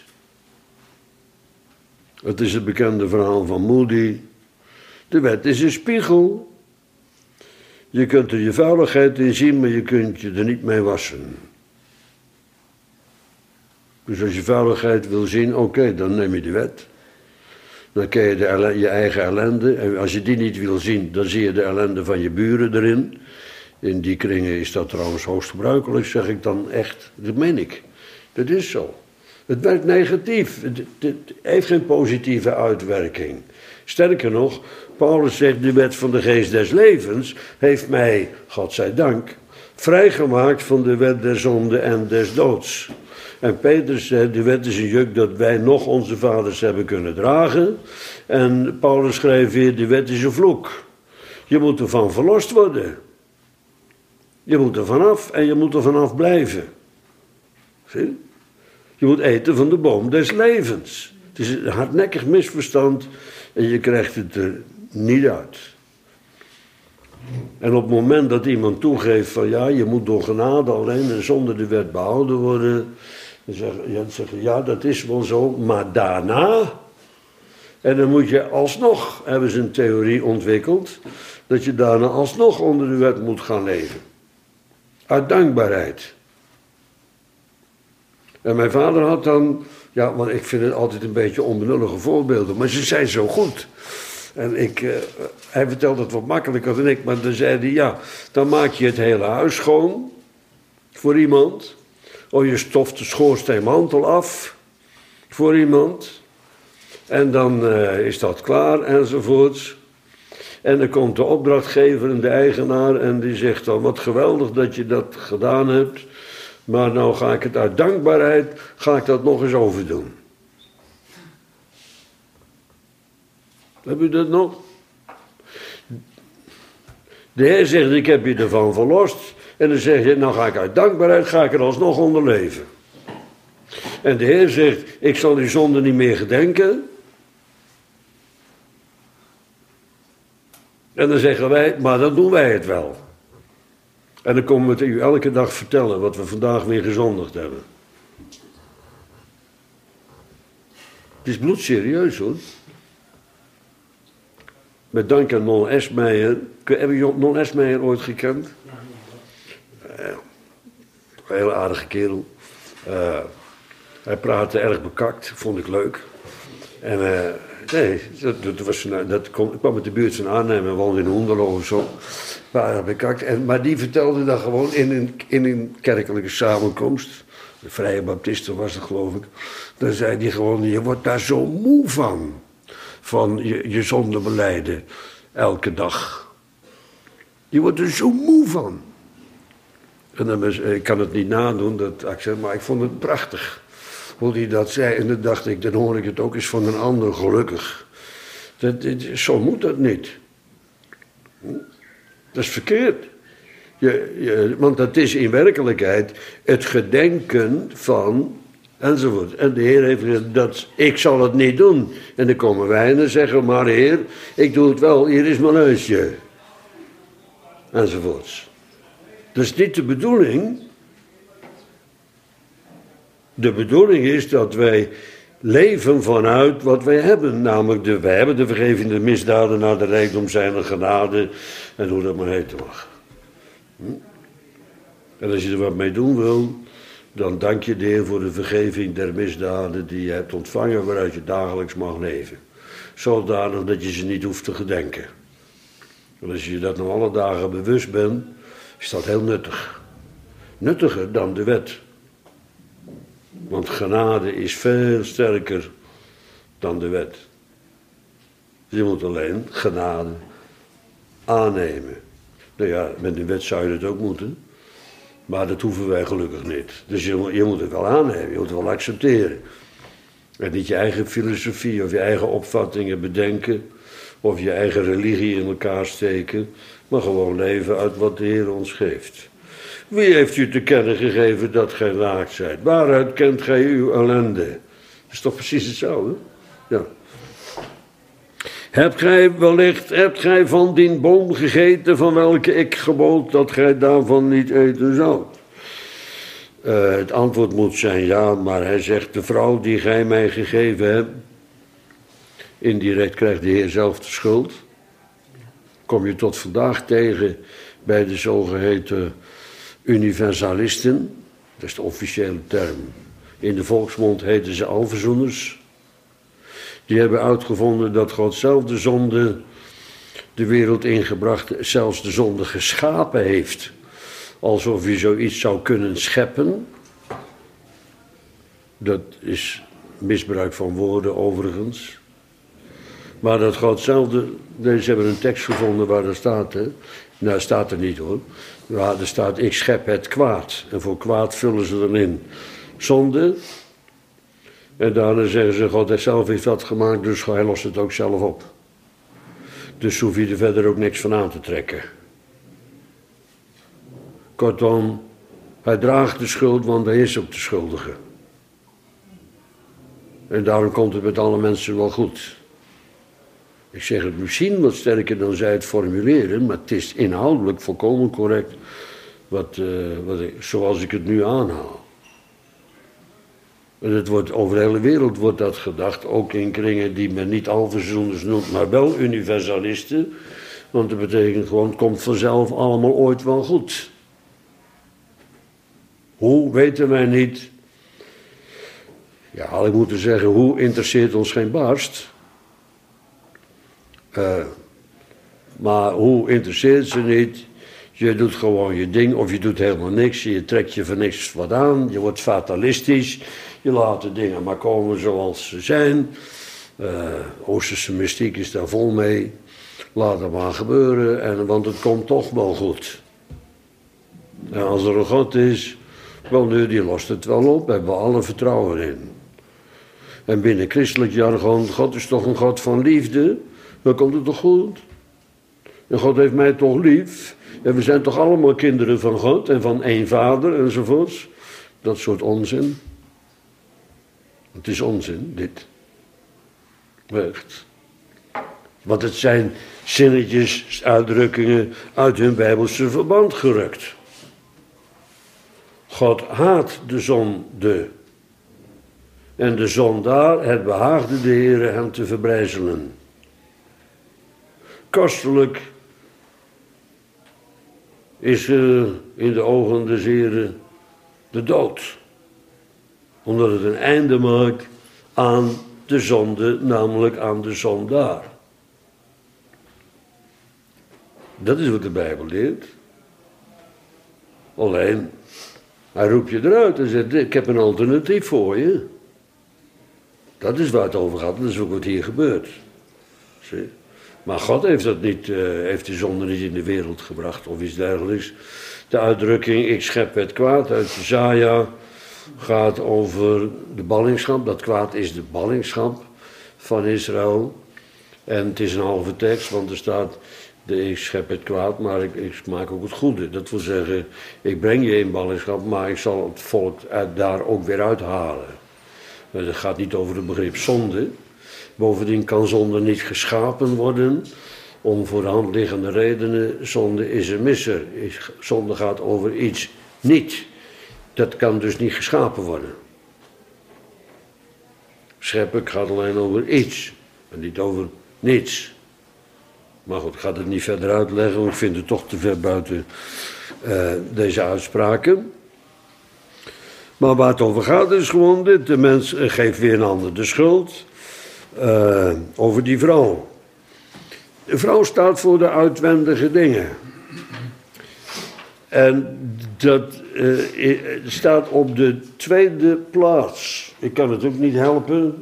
Het is het bekende verhaal van Moody. De wet is een spiegel. Je kunt er je vuiligheid in zien, maar je kunt je er niet mee wassen. Dus als je vuiligheid wil zien, oké, okay, dan neem je de wet. Dan ken je de, je eigen ellende. En als je die niet wil zien, dan zie je de ellende van je buren erin. In die kringen is dat trouwens hoogst gebruikelijk, zeg ik dan echt. Dat meen ik. Dat is zo. Het werkt negatief. Het, het heeft geen positieve uitwerking. Sterker nog, Paulus zegt, de wet van de geest des levens heeft mij, godzijdank, vrijgemaakt van de wet der zonde en des doods. En Petrus zei, de wet is een juk dat wij nog onze vaders hebben kunnen dragen. En Paulus schreef weer, de wet is een vloek. Je moet ervan verlost worden. Je moet er vanaf en je moet er vanaf blijven. Zie? Je moet eten van de boom des levens. Het is een hardnekkig misverstand en je krijgt het er niet uit. En op het moment dat iemand toegeeft van ja, je moet door genade alleen en zonder de wet behouden worden, dan zeggen ja, zeggen, ja, dat is wel zo, maar daarna, en dan moet je alsnog, hebben ze een theorie ontwikkeld, dat je daarna alsnog onder de wet moet gaan leven. Uit dankbaarheid. En mijn vader had dan, ja, want ik vind het altijd een beetje onbenullige voorbeelden, maar ze zijn zo goed. En ik, uh, hij vertelde het wat makkelijker dan ik, maar dan zei hij, ja, dan maak je het hele huis schoon voor iemand. Of je stoft de schoorsteenmantel af voor iemand. En dan uh, is dat klaar enzovoorts. En dan komt de opdrachtgever en de eigenaar en die zegt dan, wat geweldig dat je dat gedaan hebt. Maar nou ga ik het uit dankbaarheid, ga ik dat nog eens overdoen. Heb u dat nog? De Heer zegt, ik heb je ervan verlost. En dan zeg je, nou ga ik uit dankbaarheid, ga ik er alsnog onder leven. En de Heer zegt, ik zal die zonde niet meer gedenken. En dan zeggen wij, maar dan doen wij het wel. En dan komen we u elke dag vertellen wat we vandaag weer gezondigd hebben. Het is bloedserieus hoor. Met dank aan Non Esmeijer. Heb je Non Esmeijer ooit gekend? Uh, Een heel aardige kerel. Uh, hij praatte erg bekakt, vond ik leuk. En uh, nee, dat, dat, was, dat kwam, ik kwam uit de buurt van Arnhem en woonde in Hoenderloo of zo. Erg bekakt. En, maar die vertelde dat gewoon in een, in een kerkelijke samenkomst. De Vrije Baptisten was het, geloof ik. Dan zei hij gewoon, je wordt daar zo moe van. Van je, je zonde belijden. Elke dag. Je wordt er zo moe van. En dan, ik kan het niet nadoen, dat accent, maar ik vond het prachtig. Hoe hij dat zei. En dan dacht ik, dan hoor ik het ook eens van een ander, gelukkig. Dat, dat, zo moet dat niet. Dat is verkeerd. Je, je, want dat is in werkelijkheid het gedenken van... enzovoort. En de Heer heeft gezegd, dat, ik zal het niet doen. En dan komen wij en dan zeggen, maar Heer, ik doe het wel, hier is mijn huisje. Enzovoorts. Dat is niet de bedoeling. De bedoeling is dat wij leven vanuit wat wij hebben. Namelijk, de, wij hebben de vergeving der misdaden naar de rijkdom zijner genade. En hoe dat maar heten mag. Hm? En als je er wat mee doen wil, dan dank je de Heer voor de vergeving der misdaden die je hebt ontvangen, waaruit je dagelijks mag leven. Zodanig dat je ze niet hoeft te gedenken. En als je dat nog alle dagen bewust bent, is dat heel nuttig. Nuttiger dan de wet. Want genade is veel sterker dan de wet. Je moet alleen genade aannemen. Nou ja, met de wet zou je het ook moeten. Maar dat hoeven wij gelukkig niet. Dus je, je moet het wel aannemen, je moet het wel accepteren. En niet je eigen filosofie of je eigen opvattingen bedenken. Of je eigen religie in elkaar steken. Maar gewoon leven uit wat de Heer ons geeft. Wie heeft u te kennen gegeven dat gij naakt zijt? Waaruit kent gij uw ellende? Dat is toch precies hetzelfde? Ja. Hebt gij wellicht, hebt gij van die boom gegeten van welke ik gebood dat gij daarvan niet eten zou? Uh, het antwoord moet zijn ja, maar hij zegt, de vrouw die gij mij gegeven hebt, indirect krijgt de Heer zelf de schuld. Kom je tot vandaag tegen bij de zogeheten universalisten, dat is de officiële term. In de volksmond heten ze alverzoeners. Die hebben uitgevonden dat God zelf de zonde de wereld ingebracht, zelfs de zonde geschapen heeft. Alsof je zoiets zou kunnen scheppen. Dat is misbruik van woorden overigens. Maar dat God zelf, de, deze hebben een tekst gevonden waar er staat, hè. Nou, staat er niet hoor. Waar er staat, ik schep het kwaad. En voor kwaad vullen ze erin zonde. En daarna zeggen ze, God zelf heeft dat gemaakt, dus hij lost het ook zelf op. Dus hoef je er verder ook niks van aan te trekken. Kortom, hij draagt de schuld, want hij is ook de schuldige. En daarom komt het met alle mensen wel goed. Ik zeg het misschien wat sterker dan zij het formuleren, maar het is inhoudelijk volkomen correct, wat, uh, wat ik, zoals ik het nu aanhaal. En het wordt, over de hele wereld wordt dat gedacht, ook in kringen die men niet alverzoeners noemt, maar wel universalisten. Want dat betekent gewoon, het komt vanzelf allemaal ooit wel goed. Hoe, weten wij niet. Ja, had ik moeten zeggen, hoe interesseert ons geen barst? Uh, maar hoe interesseert ze niet? Je doet gewoon je ding of je doet helemaal niks. Je trekt je voor niks wat aan. Je wordt fatalistisch. Je laat de dingen maar komen zoals ze zijn. Uh, Oosterse mystiek is daar vol mee. Laat het maar gebeuren, en, want het komt toch wel goed. En als er een God is, wel nu, die lost het wel op. Daar hebben we alle vertrouwen in. En binnen christelijk jargon, God is toch een God van liefde? Dan komt het toch goed? En God heeft mij toch lief? En we zijn toch allemaal kinderen van God en van één vader enzovoorts? Dat soort onzin. Het is onzin, dit. Echt. Want het zijn zinnetjes, uitdrukkingen uit hun Bijbelse verband gerukt. God haat de zonde. En de zondaar, het behaagde de Heere hem te verbrijzelen. Kostelijk is uh, in de ogen des Heeren De dood. Omdat het een einde maakt aan de zonde, namelijk aan de zondaar. Dat is wat de Bijbel leert. Alleen, hij roept je eruit en zegt, ik heb een alternatief voor je. Dat is waar het over gaat, dat is ook wat hier gebeurt. Zie? Maar God heeft, dat niet, uh, heeft de zonde niet in de wereld gebracht of iets dergelijks. De uitdrukking, ik schep het kwaad uit Jesaja gaat over de ballingschap. Dat kwaad is de ballingschap van Israël. En het is een halve tekst, want er staat, de, ik schep het kwaad, maar ik, ik maak ook het goede. Dat wil zeggen, ik breng je in ballingschap, maar ik zal het volk uit, daar ook weer uithalen. Het gaat niet over het begrip zonde. Bovendien kan zonde niet geschapen worden om voor de hand liggende redenen. Zonde is een misser. Zonde gaat over iets niet. Dat kan dus niet geschapen worden. Scheppen gaat alleen over iets en niet over niets. Maar goed, ik ga het niet verder uitleggen, want ik vind het toch te ver buiten uh, deze uitspraken. Maar waar het over gaat is gewoon dit. De mens geeft weer een ander de schuld. Uh, over die vrouw. De vrouw staat voor de uitwendige dingen. En dat uh, staat op de tweede plaats. Ik kan het ook niet helpen.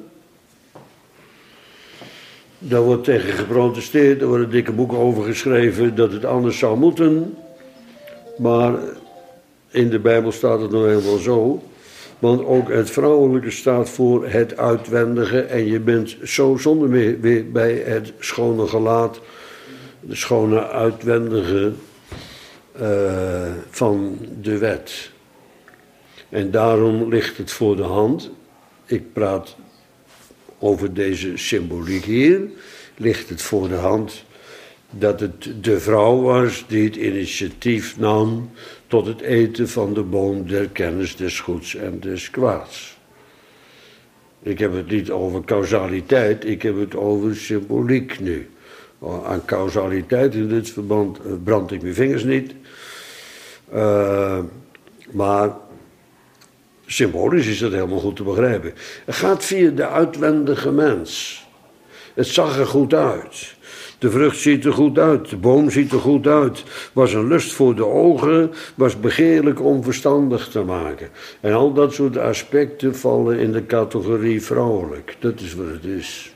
Daar wordt tegen geprotesteerd. Er worden dikke boeken over geschreven dat het anders zou moeten. Maar in de Bijbel staat het nog helemaal zo. Want ook het vrouwelijke staat voor het uitwendige. En je bent zo zonder meer weer bij het schone gelaat. De schone uitwendige uh, van de wet. En daarom ligt het voor de hand. Ik praat over deze symboliek hier. Ligt het voor de hand dat het de vrouw was die het initiatief nam tot het eten van de boom der kennis des goeds en des kwaads. Ik heb het niet over causaliteit, ik heb het over symboliek nu. Aan causaliteit in dit verband brand ik mijn vingers niet. Uh, maar symbolisch is dat helemaal goed te begrijpen. Het gaat via de uitwendige mens. Het zag er goed uit. De vrucht ziet er goed uit, de boom ziet er goed uit. Was een lust voor de ogen, was begeerlijk om verstandig te maken. En al dat soort aspecten vallen in de categorie vrouwelijk. Dat is wat het is.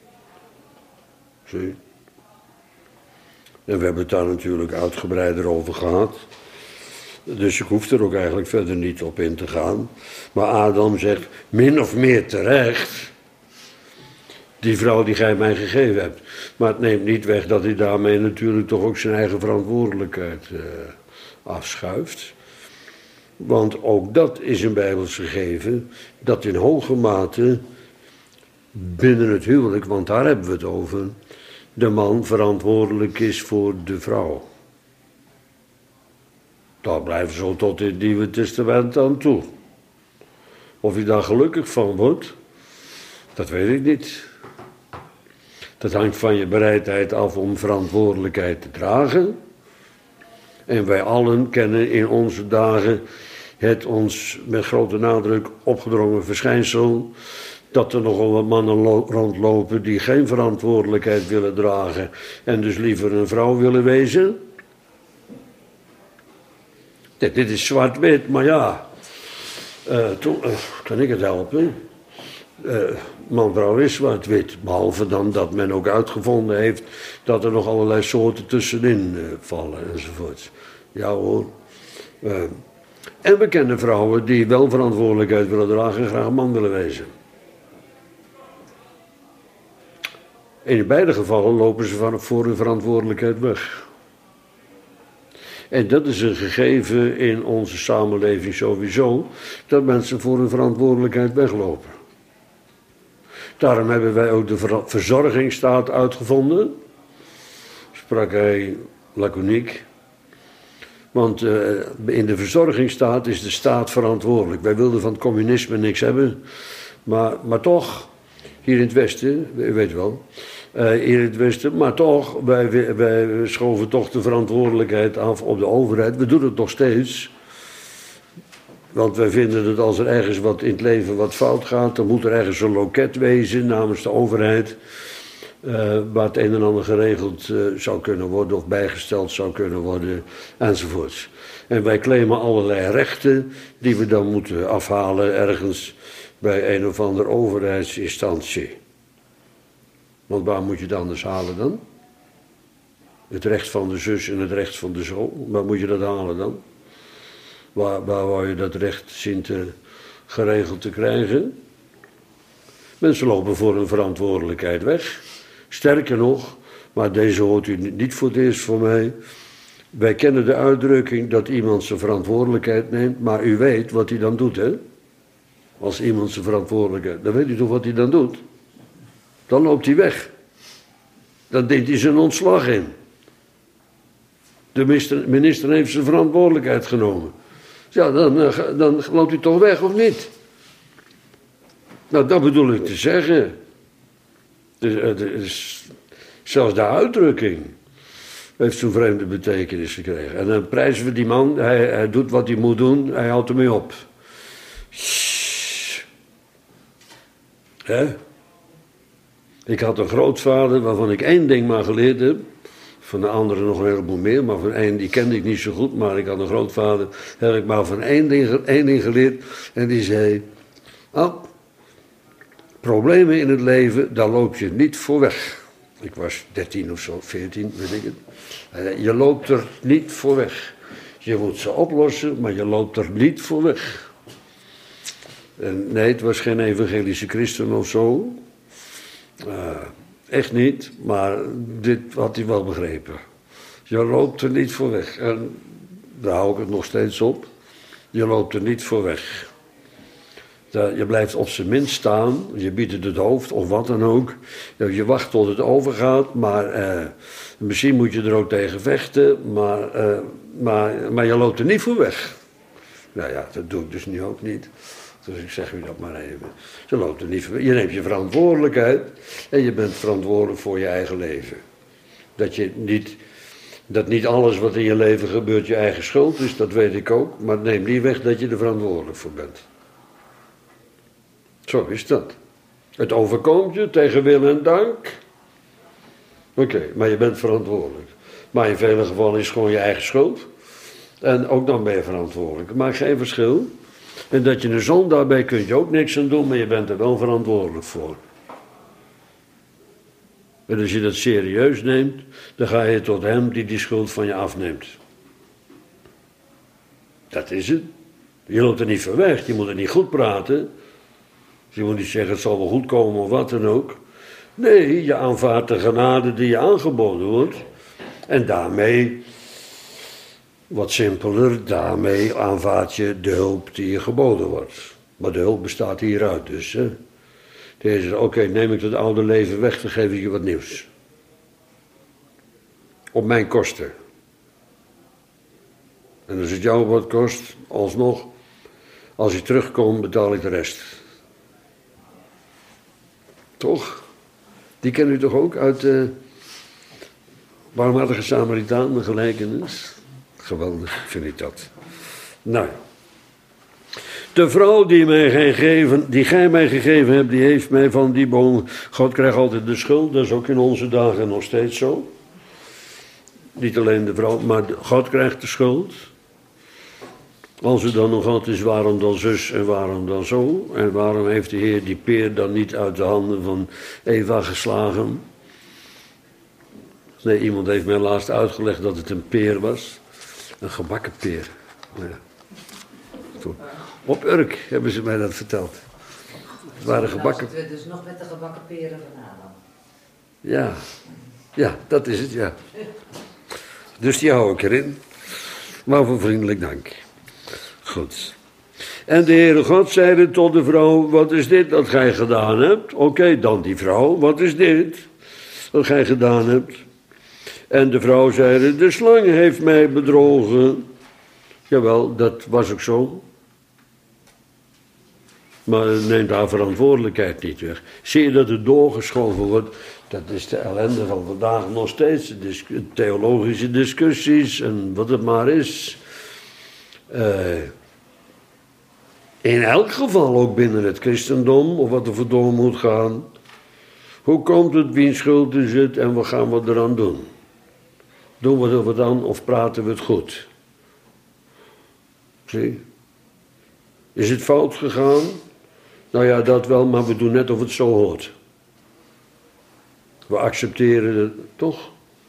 Zie? En we hebben het daar natuurlijk uitgebreider over gehad. Dus ik hoef er ook eigenlijk verder niet op in te gaan. Maar Adam zegt, min of meer terecht, die vrouw die gij mij gegeven hebt. Maar het neemt niet weg dat hij daarmee natuurlijk toch ook zijn eigen verantwoordelijkheid uh, afschuift. Want ook dat is een Bijbels gegeven, dat in hoge mate binnen het huwelijk, want daar hebben we het over, de man verantwoordelijk is voor de vrouw. Daar blijven ze zo tot in het Nieuwe Testament aan toe. Of je daar gelukkig van wordt, dat weet ik niet. Dat hangt van je bereidheid af om verantwoordelijkheid te dragen. En wij allen kennen in onze dagen het ons met grote nadruk opgedrongen verschijnsel dat er nogal wat mannen lo- rondlopen die geen verantwoordelijkheid willen dragen en dus liever een vrouw willen wezen. Dit, dit is zwart-wit, maar ja, uh, toen, uh, kan ik het helpen? Uh, Man-vrouw is zwart-wit, behalve dan dat men ook uitgevonden heeft dat er nog allerlei soorten tussenin uh, vallen enzovoort. Ja hoor. Uh, en we kennen vrouwen die wel verantwoordelijkheid willen dragen en graag een man willen wezen. In beide gevallen lopen ze van, voor hun verantwoordelijkheid weg. En dat is een gegeven in onze samenleving sowieso, dat mensen voor hun verantwoordelijkheid weglopen. Daarom hebben wij ook de verzorgingsstaat uitgevonden, sprak hij laconiek. Want uh, in de verzorgingsstaat is de staat verantwoordelijk. Wij wilden van het communisme niks hebben, maar, maar toch, hier in het Westen, u weet wel, uh, hier in het Westen, maar toch, wij, wij schoven toch de verantwoordelijkheid af op de overheid. We doen het nog steeds. Want wij vinden dat als er ergens wat in het leven wat fout gaat, dan moet er ergens een loket wezen namens de overheid. Uh, waar het een en ander geregeld uh, zou kunnen worden of bijgesteld zou kunnen worden enzovoorts. En wij claimen allerlei rechten die we dan moeten afhalen ergens bij een of andere overheidsinstantie. Want waar moet je het anders halen dan? Het recht van de zus en het recht van de zoon, waar moet je dat halen dan? Waar, waar wou je dat recht zien te, geregeld te krijgen? Mensen lopen voor hun verantwoordelijkheid weg. Sterker nog, maar deze hoort u niet voor het eerst van mij. Wij kennen de uitdrukking dat iemand zijn verantwoordelijkheid neemt, maar u weet wat hij dan doet, hè? Als iemand zijn verantwoordelijkheid, dan weet u toch wat hij dan doet? Dan loopt hij weg. Dan neemt hij zijn ontslag in. De minister, minister heeft zijn verantwoordelijkheid genomen. Ja, dan, dan loopt hij toch weg, of niet? Nou, dat bedoel ik te zeggen. Dus, dus, zelfs de uitdrukking heeft zo'n vreemde betekenis gekregen. En dan prijzen we die man, hij, hij doet wat hij moet doen, hij houdt ermee op. Hè? Ik had een grootvader waarvan ik één ding maar geleerd heb. Van de anderen nog een heleboel meer, maar van één, die kende ik niet zo goed. Maar ik had een grootvader, heb ik maar van één ding, één ding geleerd. En die zei, oh, problemen in het leven, daar loop je niet voor weg. Ik was dertien of zo, veertien, weet ik het. Je loopt er niet voor weg. Je moet ze oplossen, maar je loopt er niet voor weg. En nee, het was geen evangelische christen of zo. Uh, echt niet, maar dit had hij wel begrepen. Je loopt er niet voor weg. En daar hou ik het nog steeds op. Je loopt er niet voor weg. Je blijft op zijn minst staan, je biedt het het hoofd of wat dan ook. Je wacht tot het overgaat, maar eh, misschien moet je er ook tegen vechten, maar, eh, maar, maar je loopt er niet voor weg. Nou ja, dat doe ik dus nu ook niet. Dus ik zeg u dat maar even. Je loopt er niet voor weg. Je neemt je verantwoordelijkheid en je bent verantwoordelijk voor je eigen leven. Dat je niet... Dat niet alles wat in je leven gebeurt je eigen schuld is, dat weet ik ook. Maar neem niet weg dat je er verantwoordelijk voor bent. Zo is dat. Het overkomt je tegen wil en dank. Oké, okay, maar je bent verantwoordelijk. Maar in vele gevallen is het gewoon je eigen schuld. En ook dan ben je verantwoordelijk. Het maakt geen verschil. En dat je een zondaar bent kun je ook niks aan doen, maar je bent er wel verantwoordelijk voor. En als je dat serieus neemt, dan ga je tot hem die die schuld van je afneemt. Dat is het. Je loopt er niet voor weg, je moet er niet goed praten. Je moet niet zeggen, het zal wel goed komen of wat dan ook. Nee, je aanvaardt de genade die je aangeboden wordt. En daarmee, wat simpeler, daarmee aanvaard je de hulp die je geboden wordt. Maar de hulp bestaat hieruit dus, hè. Deze, oké, okay, neem ik het oude leven weg, dan geef ik je wat nieuws. Op mijn kosten. En als het jou wat kost, alsnog, als je terugkomt, betaal ik de rest. Toch? Die ken u toch ook uit de barmhartige Samaritaan, de gelijkenis? Geweldig, vind ik dat. Nou. De vrouw die, mij gegeven, die gij mij gegeven hebt, die heeft mij van die boom... God krijgt altijd de schuld, dat is ook in onze dagen nog steeds zo. Niet alleen de vrouw, maar God krijgt de schuld. Als u dan nog altijd is, waarom dan zus en waarom dan zo? En waarom heeft de Heer die peer dan niet uit de handen van Eva geslagen? Nee, iemand heeft mij laatst uitgelegd dat het een peer was. Een gebakken peer. Ja. Op Urk hebben ze mij dat verteld. Het waren gebakken... Nou, dus nog met de gebakken peren van Adam. Ja, ja, dat is het, ja. Dus die hou ik erin. Maar voor vriendelijk dank. Goed. En de Heere God zeide tot de vrouw, wat is dit dat gij gedaan hebt? Oké, okay, dan die vrouw, wat is dit dat gij gedaan hebt? En de vrouw zeide, de slang heeft mij bedrogen. Jawel, dat was ook zo. Maar neemt haar verantwoordelijkheid niet weg. Zie je dat het doorgeschoven wordt? Dat is de ellende van vandaag nog steeds. De theologische discussies en wat het maar is. Uh, In elk geval ook binnen het christendom, of wat er voor door moet gaan. Hoe komt het, wiens schuld is het en wat gaan we eraan doen? Doen we het dan of praten we het goed? Zie? Is het fout gegaan? Nou ja, dat wel, maar we doen net of het zo hoort. We accepteren het toch?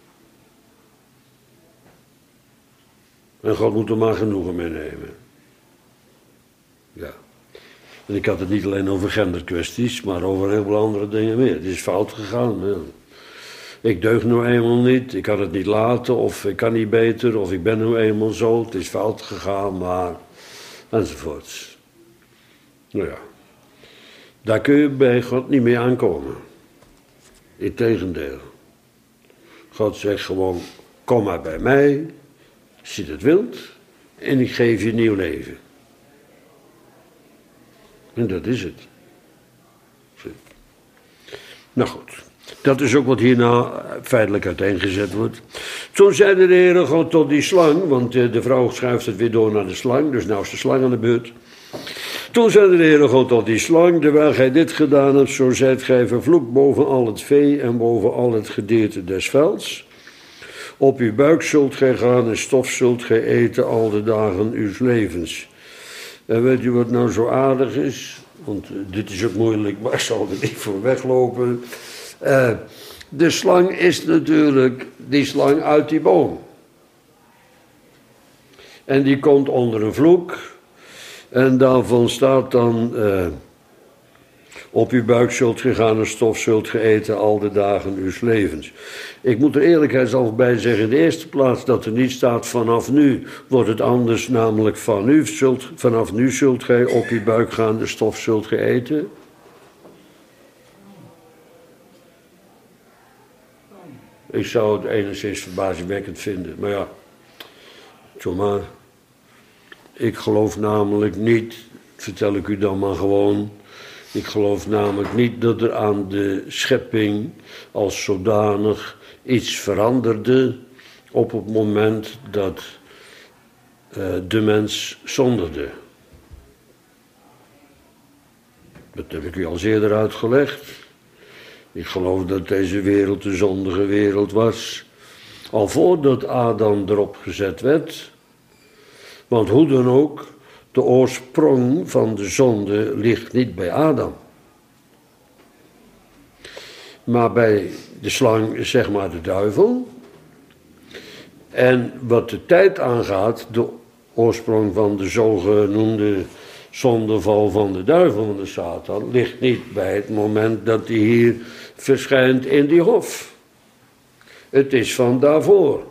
En God moet er maar genoegen mee nemen. Ja. En ik had het niet alleen over genderkwesties, maar over heel veel andere dingen meer. Het is fout gegaan. Ja. Ik deug nou eenmaal niet, ik kan het niet laten, of ik kan niet beter, of ik ben nou eenmaal zo. Het is fout gegaan, maar... enzovoorts. Nou ja. Daar kun je bij God niet mee aankomen. Integendeel. God zegt gewoon, kom maar bij mij, als je dat wilt, en ik geef je nieuw leven. En dat is het. Nou goed, dat is ook wat hierna feitelijk uiteengezet wordt. Toen zei de Heere God tot die slang, want de vrouw schuift het weer door naar de slang, dus nou is de slang aan de beurt. Toen zei de Heere God tot die slang, terwijl gij dit gedaan hebt, zo zijt gij vervloekt boven al het vee en boven al het gedierte des velds. Op uw buik zult gij gaan en stof zult gij eten al de dagen uw levens. En weet u wat nou zo aardig is? Want uh, dit is ook moeilijk, maar ik zal er niet voor weglopen. Uh, de slang is natuurlijk die slang uit die boom. En die komt onder een vloek. En daarvan staat dan... Uh, op uw buik zult ge gaan en stof zult ge eten al de dagen uw levens. Ik moet er eerlijkheidshalve bij zeggen, in de eerste plaats dat er niet staat vanaf nu wordt het anders, namelijk van nu zult, vanaf nu zult gij op uw buik gaan en stof zult ge eten. Ik zou het enigszins verbazingwekkend vinden, maar ja, zomaar. Ik geloof namelijk niet, vertel ik u dan maar gewoon... Ik geloof namelijk niet dat er aan de schepping als zodanig iets veranderde op het moment dat uh, de mens zondigde. Dat heb ik u al eerder uitgelegd. Ik geloof dat deze wereld een zondige wereld was, al voordat Adam erop gezet werd. Want hoe dan ook... De oorsprong van de zonde ligt niet bij Adam. Maar bij de slang, zeg maar de duivel. En wat de tijd aangaat, de oorsprong van de zogenoemde zondeval van de duivel, van de Satan, ligt niet bij het moment dat hij hier verschijnt in die hof. Het is van daarvoor.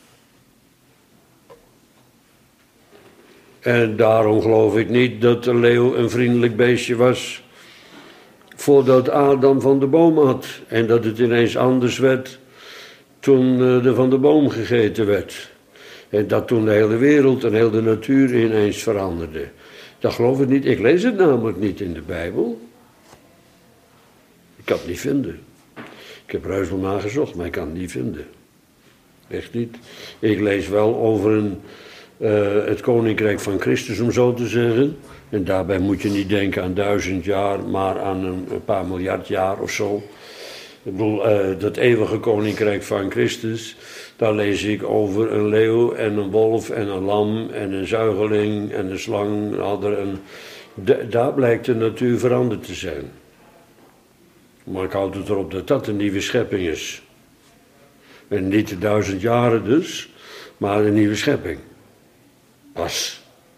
En daarom geloof ik niet dat de leeuw een vriendelijk beestje was voordat Adam van de boom had. En dat het ineens anders werd toen er van de boom gegeten werd. En dat toen de hele wereld en heel de natuur ineens veranderde. Dat geloof ik niet. Ik lees het namelijk niet in de Bijbel. Ik kan het niet vinden. Ik heb er heus wel nagezocht, maar ik kan het niet vinden. Echt niet. Ik lees wel over een... Uh, het koninkrijk van Christus, om zo te zeggen. En daarbij moet je niet denken aan duizend jaar, maar aan een, een paar miljard jaar of zo. Ik bedoel, uh, dat eeuwige koninkrijk van Christus, daar lees ik over een leeuw en een wolf en een lam en een zuigeling en een slang. Hadden een, de, daar blijkt de natuur veranderd te zijn. Maar ik houd het erop dat dat een nieuwe schepping is. En niet de duizend jaren dus, maar een nieuwe schepping. Pas.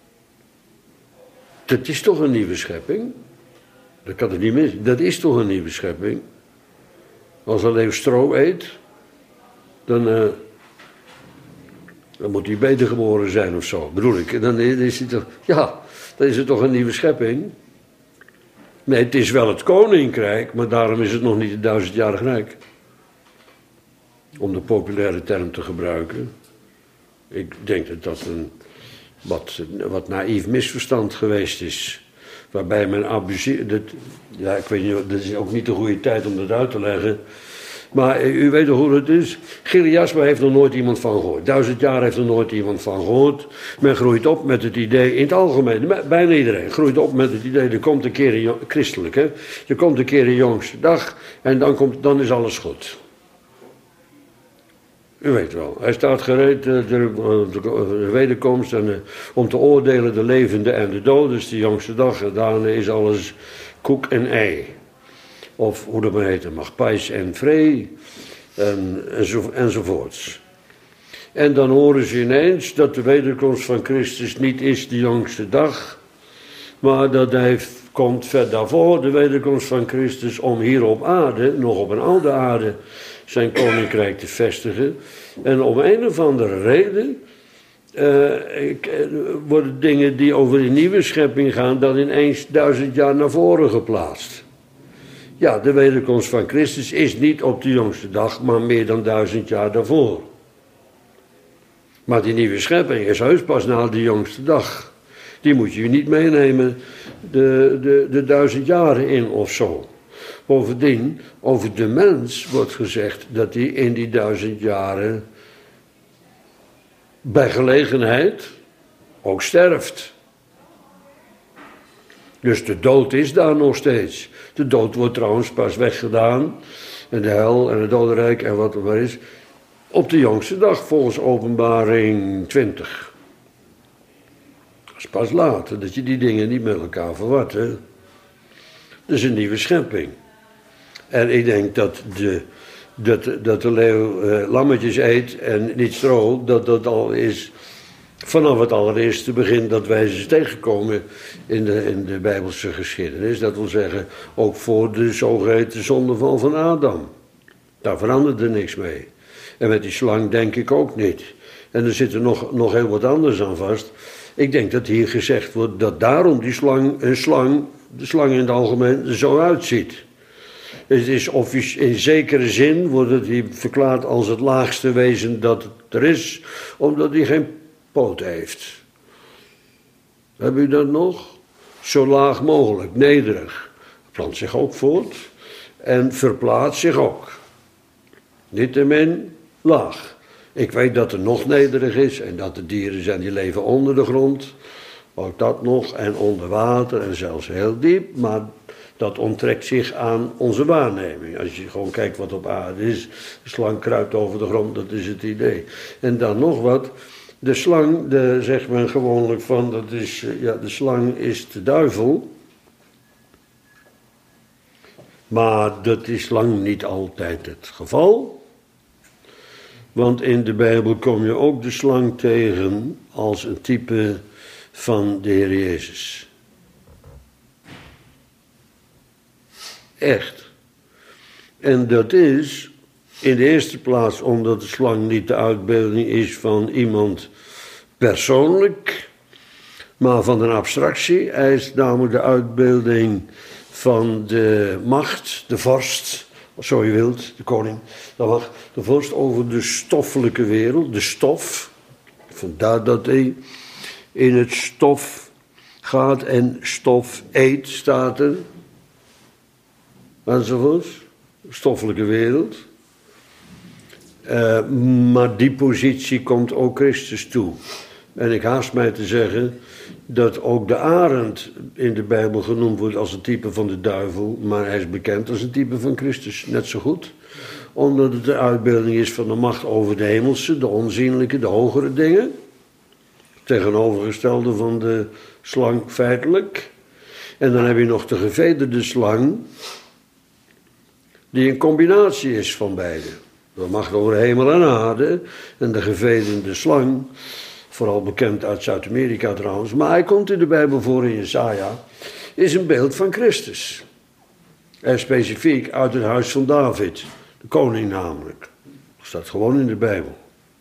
Dat is toch een nieuwe schepping? Dat kan het niet mis. Dat is toch een nieuwe schepping? Als een leeuw stro eet, dan, uh, dan moet hij beter geboren zijn of zo, bedoel ik. Dan is hij toch, ja, dan is het toch een nieuwe schepping? Nee, het is wel het koninkrijk, maar daarom is het nog niet het duizendjarig rijk. Om de populaire term te gebruiken. Ik denk dat dat een wat, wat naïef misverstand geweest is. Waarbij men abuseert. Ja, ik weet niet, dat is ook niet de goede tijd om dat uit te leggen. Maar u weet toch hoe het is? Chiliasma heeft er nooit iemand van gehoord. Duizend jaar heeft er nooit iemand van gehoord. Men groeit op met het idee, in het algemeen, bijna iedereen groeit op met het idee, er komt een keer een, christelijk, hè? Er komt een keer een jongste dag en dan, komt, dan is alles goed. U weet wel, hij staat gereed, de, de, de wederkomst en de, om te oordelen de levenden en de doden. Dus de jongste dag, en daarna is alles koek en ei. Of hoe dat maar heet, mag pijs en vree en, enzo, enzovoorts. En dan horen ze ineens dat de wederkomst van Christus niet is de jongste dag, maar dat hij komt ver daarvoor, de wederkomst van Christus, om hier op aarde, nog op een oude aarde, zijn koninkrijk te vestigen. En om een of andere reden uh, ik, uh, worden dingen die over de nieuwe schepping gaan dan ineens duizend jaar naar voren geplaatst. Ja, de wederkomst van Christus is niet op de jongste dag, maar meer dan duizend jaar daarvoor. Maar die nieuwe schepping is heus pas na de jongste dag. Die moet je niet meenemen de, de, de duizend jaren in of zo. Bovendien, over de mens wordt gezegd dat hij in die duizend jaren bij gelegenheid ook sterft. Dus de dood is daar nog steeds. De dood wordt trouwens pas weggedaan. En de hel en het dodenrijk en wat er maar is. Op de jongste dag volgens Openbaring twintig. Dat is pas later dat je die dingen niet met elkaar verwart. Hè? Dat is een nieuwe schepping. En ik denk dat de, dat, dat de leeuw uh, lammetjes eet en niet stro, dat dat al is vanaf het allereerste begin dat wij ze tegenkomen in de, in de Bijbelse geschiedenis. Dat wil zeggen, ook voor de zogeheten zondeval van Adam. Daar veranderde niks mee. En met die slang denk ik ook niet. En er zit er nog, nog heel wat anders aan vast. Ik denk dat hier gezegd wordt dat daarom die slang, een slang, de slang in het algemeen, er zo uitziet. Het is offici- in zekere zin wordt het hier verklaard als het laagste wezen dat het er is, omdat hij geen poot heeft. Heb u dat nog? Zo laag mogelijk, nederig. Plant zich ook voort en verplaatst zich ook. Niettemin laag. Ik weet dat er nog nederig is en dat er dieren zijn die leven onder de grond. Ook dat nog en onder water en zelfs heel diep, maar dat onttrekt zich aan onze waarneming. Als je gewoon kijkt wat op aarde is, de slang kruipt over de grond, dat is het idee. En dan nog wat, de slang, daar zegt men gewoonlijk van, dat is, ja, de slang is de duivel. Maar dat is lang niet altijd het geval. Want in de Bijbel kom je ook de slang tegen als een type van de Heer Jezus. Echt. En dat is in de eerste plaats omdat de slang niet de uitbeelding is van iemand persoonlijk, maar van een abstractie. Hij is namelijk de uitbeelding van de macht, de vorst, zo je wilt, de koning, de macht, de vorst over de stoffelijke wereld, de stof. Vandaar dat hij in het stof gaat en stof eet, staat er. Enzovoort, stoffelijke wereld. Uh, maar die positie komt ook Christus toe. En ik haast mij te zeggen dat ook de arend in de Bijbel genoemd wordt als een type van de duivel, maar hij is bekend als een type van Christus, net zo goed. Omdat het de uitbeelding is van de macht over de hemelse, de onzienlijke, de hogere dingen. Tegenovergestelde van de slang feitelijk. En dan heb je nog de gevederde slang, die een combinatie is van beide. De macht over hemel en aarde en de gevederde slang, vooral bekend uit Zuid-Amerika trouwens, maar hij komt in de Bijbel voor in Jesaja, is een beeld van Christus. En specifiek uit het huis van David, de koning namelijk. Dat staat gewoon in de Bijbel.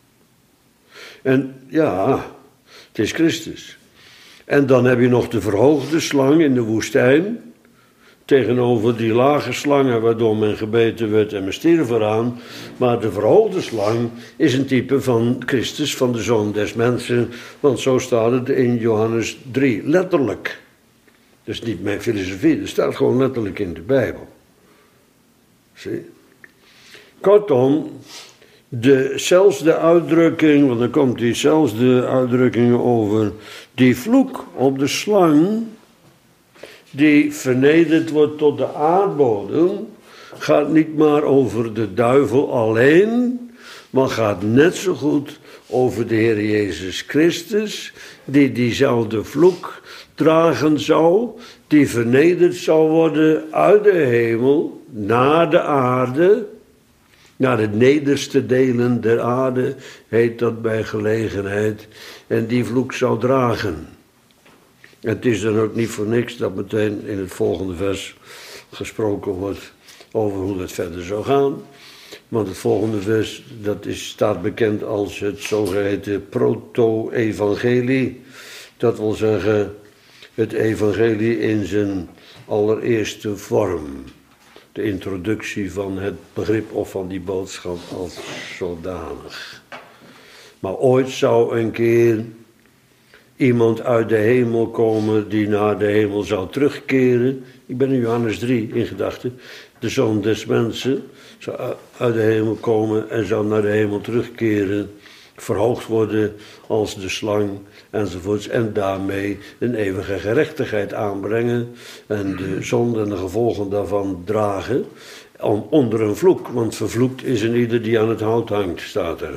En ja, het is Christus. En dan heb je nog de verhoogde slang in de woestijn, tegenover die lage slangen waardoor men gebeten werd en men stierf eraan. Maar de verhoogde slang is een type van Christus, van de Zoon des Mensen. Want zo staat het in Johannes drie, letterlijk. Dus niet mijn filosofie, dat staat gewoon letterlijk in de Bijbel. Zie? Kortom, de, zelfs de uitdrukking, want dan komt die zelfs de uitdrukking over die vloek op de slang, die vernederd wordt tot de aardbodem, gaat niet maar over de duivel alleen, maar gaat net zo goed over de Heer Jezus Christus, die diezelfde vloek dragen zou, die vernederd zou worden uit de hemel naar de aarde, naar de nederste delen der aarde, heet dat bij gelegenheid, en die vloek zou dragen. Het is dan ook niet voor niks dat meteen in het volgende vers gesproken wordt over hoe dat verder zou gaan. Want het volgende vers, dat is, staat bekend als het zogeheten proto-evangelie. Dat wil zeggen, het evangelie in zijn allereerste vorm. De introductie van het begrip of van die boodschap als zodanig. Maar ooit zou een keer iemand uit de hemel komen die naar de hemel zou terugkeren. Ik ben in Johannes drie in gedachten. De Zoon des Mensen zou uit de hemel komen en zou naar de hemel terugkeren. Verhoogd worden als de slang enzovoorts. En daarmee een eeuwige gerechtigheid aanbrengen. En de zonde en de gevolgen daarvan dragen. Onder een vloek. Want vervloekt is een ieder die aan het hout hangt, staat er.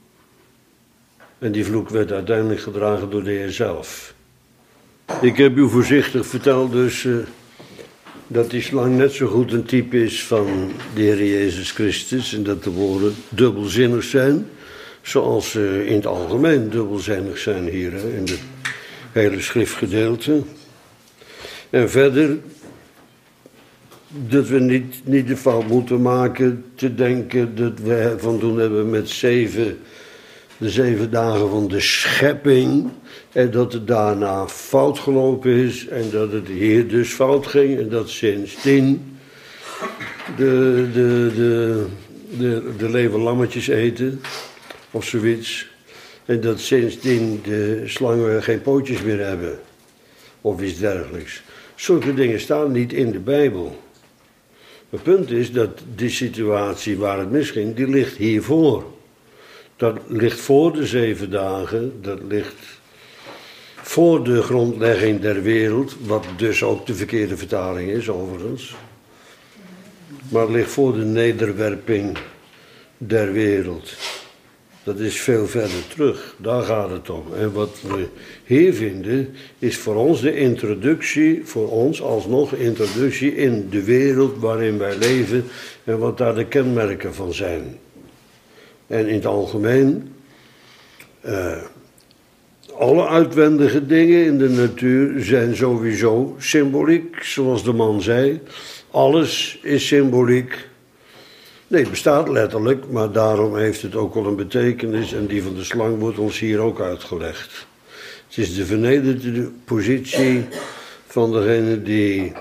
En die vloek werd uiteindelijk gedragen door de Heer zelf. Ik heb u voorzichtig verteld dus uh, dat die slang net zo goed een type is van de Heer Jezus Christus. En dat de woorden dubbelzinnig zijn. Zoals ze in het algemeen dubbelzinnig zijn hier hè, in het hele schriftgedeelte. En verder dat we niet, niet de fout moeten maken te denken dat we van doen hebben met zeven... de zeven dagen van de schepping, en dat het daarna fout gelopen is, en dat het hier dus fout ging, en dat sindsdien de, de, de, de, de leven lammetjes eten, of zoiets, en dat sindsdien de slangen geen pootjes meer hebben, of iets dergelijks. Zulke dingen staan niet in de Bijbel. Het punt is dat die situatie waar het misging, die ligt hiervoor. Dat ligt voor de zeven dagen, dat ligt voor de grondlegging der wereld, wat dus ook de verkeerde vertaling is overigens. Maar het ligt voor de nederwerping der wereld. Dat is veel verder terug, daar gaat het om. En wat we hier vinden, is voor ons de introductie, voor ons alsnog introductie in de wereld waarin wij leven en wat daar de kenmerken van zijn. En in het algemeen, uh, alle uitwendige dingen in de natuur zijn sowieso symboliek, zoals de man zei. Alles is symboliek. Nee, het bestaat letterlijk, maar daarom heeft het ook wel een betekenis. En die van de slang wordt ons hier ook uitgelegd. Het is de vernederde positie van degene die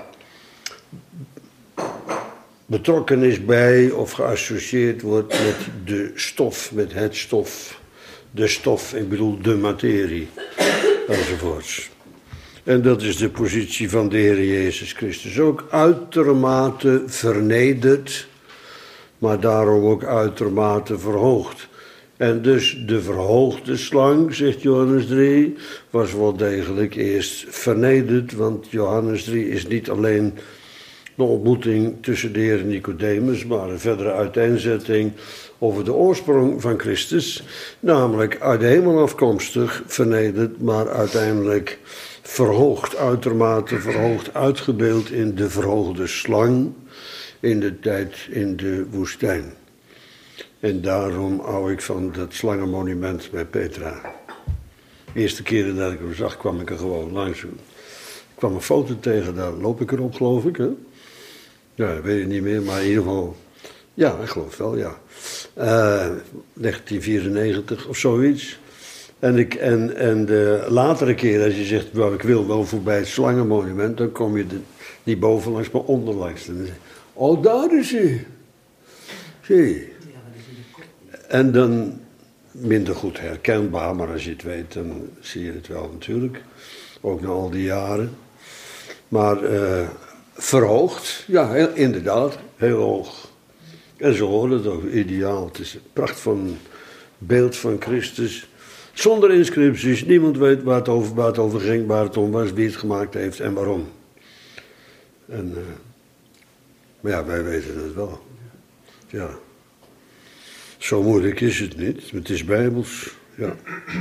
betrokken is bij of geassocieerd wordt met de stof, met het stof. De stof, ik bedoel de materie, enzovoorts. En dat is de positie van de Heer Jezus Christus. Ook uitermate vernederd, maar daarom ook uitermate verhoogd. En dus de verhoogde slang, zegt Johannes drie, was wel degelijk eerst vernederd, want Johannes drie is niet alleen de ontmoeting tussen de Heer en Nicodemus, maar een verdere uiteenzetting over de oorsprong van Christus, namelijk uit de hemel afkomstig, vernederd, maar uiteindelijk verhoogd, uitermate verhoogd, uitgebeeld in de verhoogde slang in de tijd in de woestijn. En daarom hou ik van dat slangenmonument bij Petra. De eerste keren dat ik hem zag, kwam ik er gewoon langs. Ik kwam een foto tegen, daar loop ik erop, geloof ik. Hè? Ja, dat weet ik niet meer, maar in ieder geval, ja, ik geloof wel, ja. Uh, negentien vierennegentig of zoiets. En, ik, en, en de latere keer, als je zegt, well, ik wil wel voorbij het slangenmonument, dan kom je de, niet bovenlangs, maar onderlangs. En dan zeg je, oh, daar is hij. Zie. En dan minder goed herkenbaar, maar als je het weet, dan zie je het wel natuurlijk. Ook na al die jaren. Maar uh, verhoogd, ja, heel, inderdaad, heel hoog. En ze horen het ook, ideaal. Het is een pracht van beeld van Christus. Zonder inscripties, niemand weet waar het over, waar het over ging, waar het om was, wie het gemaakt heeft en waarom. En, uh, maar ja, wij weten het wel. Ja. Zo moeilijk is het niet, het is bijbels. Ja.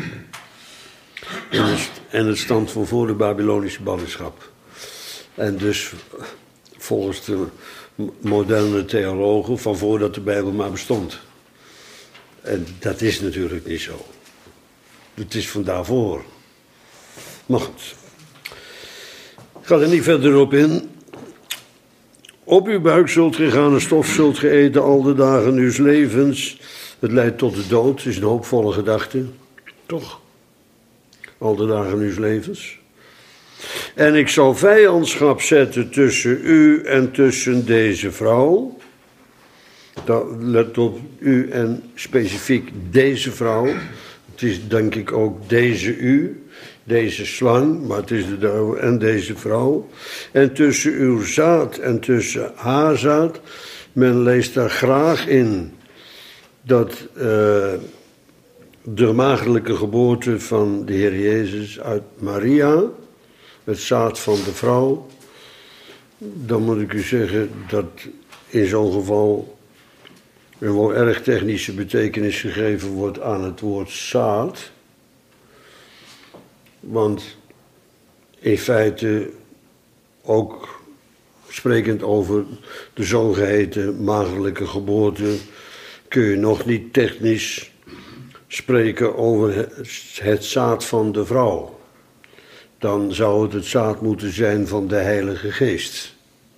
En het, en het stamt van voor de Babylonische ballingschap. En dus volgens de moderne theologen van voordat de Bijbel maar bestond. En dat is natuurlijk niet zo. Het is van daarvoor. Maar goed. Ik ga er niet verder op in. Op uw buik zult ge gaan en stof zult ge eten al de dagen uws levens. Het leidt tot de dood, is een hoopvolle gedachte. Toch? Al de dagen uws levens. En ik zal vijandschap zetten tussen u en tussen deze vrouw. Let op, u en specifiek deze vrouw. Het is denk ik ook deze u, deze slang, maar het is de duivel en deze vrouw. En tussen uw zaad en tussen haar zaad, men leest daar graag in dat uh, de maagdelijke geboorte van de Heer Jezus uit Maria, het zaad van de vrouw, dan moet ik u zeggen dat in zo'n geval een wel erg technische betekenis gegeven wordt aan het woord zaad. Want in feite ook sprekend over de zogeheten maagdelijke geboorte kun je nog niet technisch spreken over het zaad van de vrouw. Dan zou het het zaad moeten zijn van de Heilige Geest.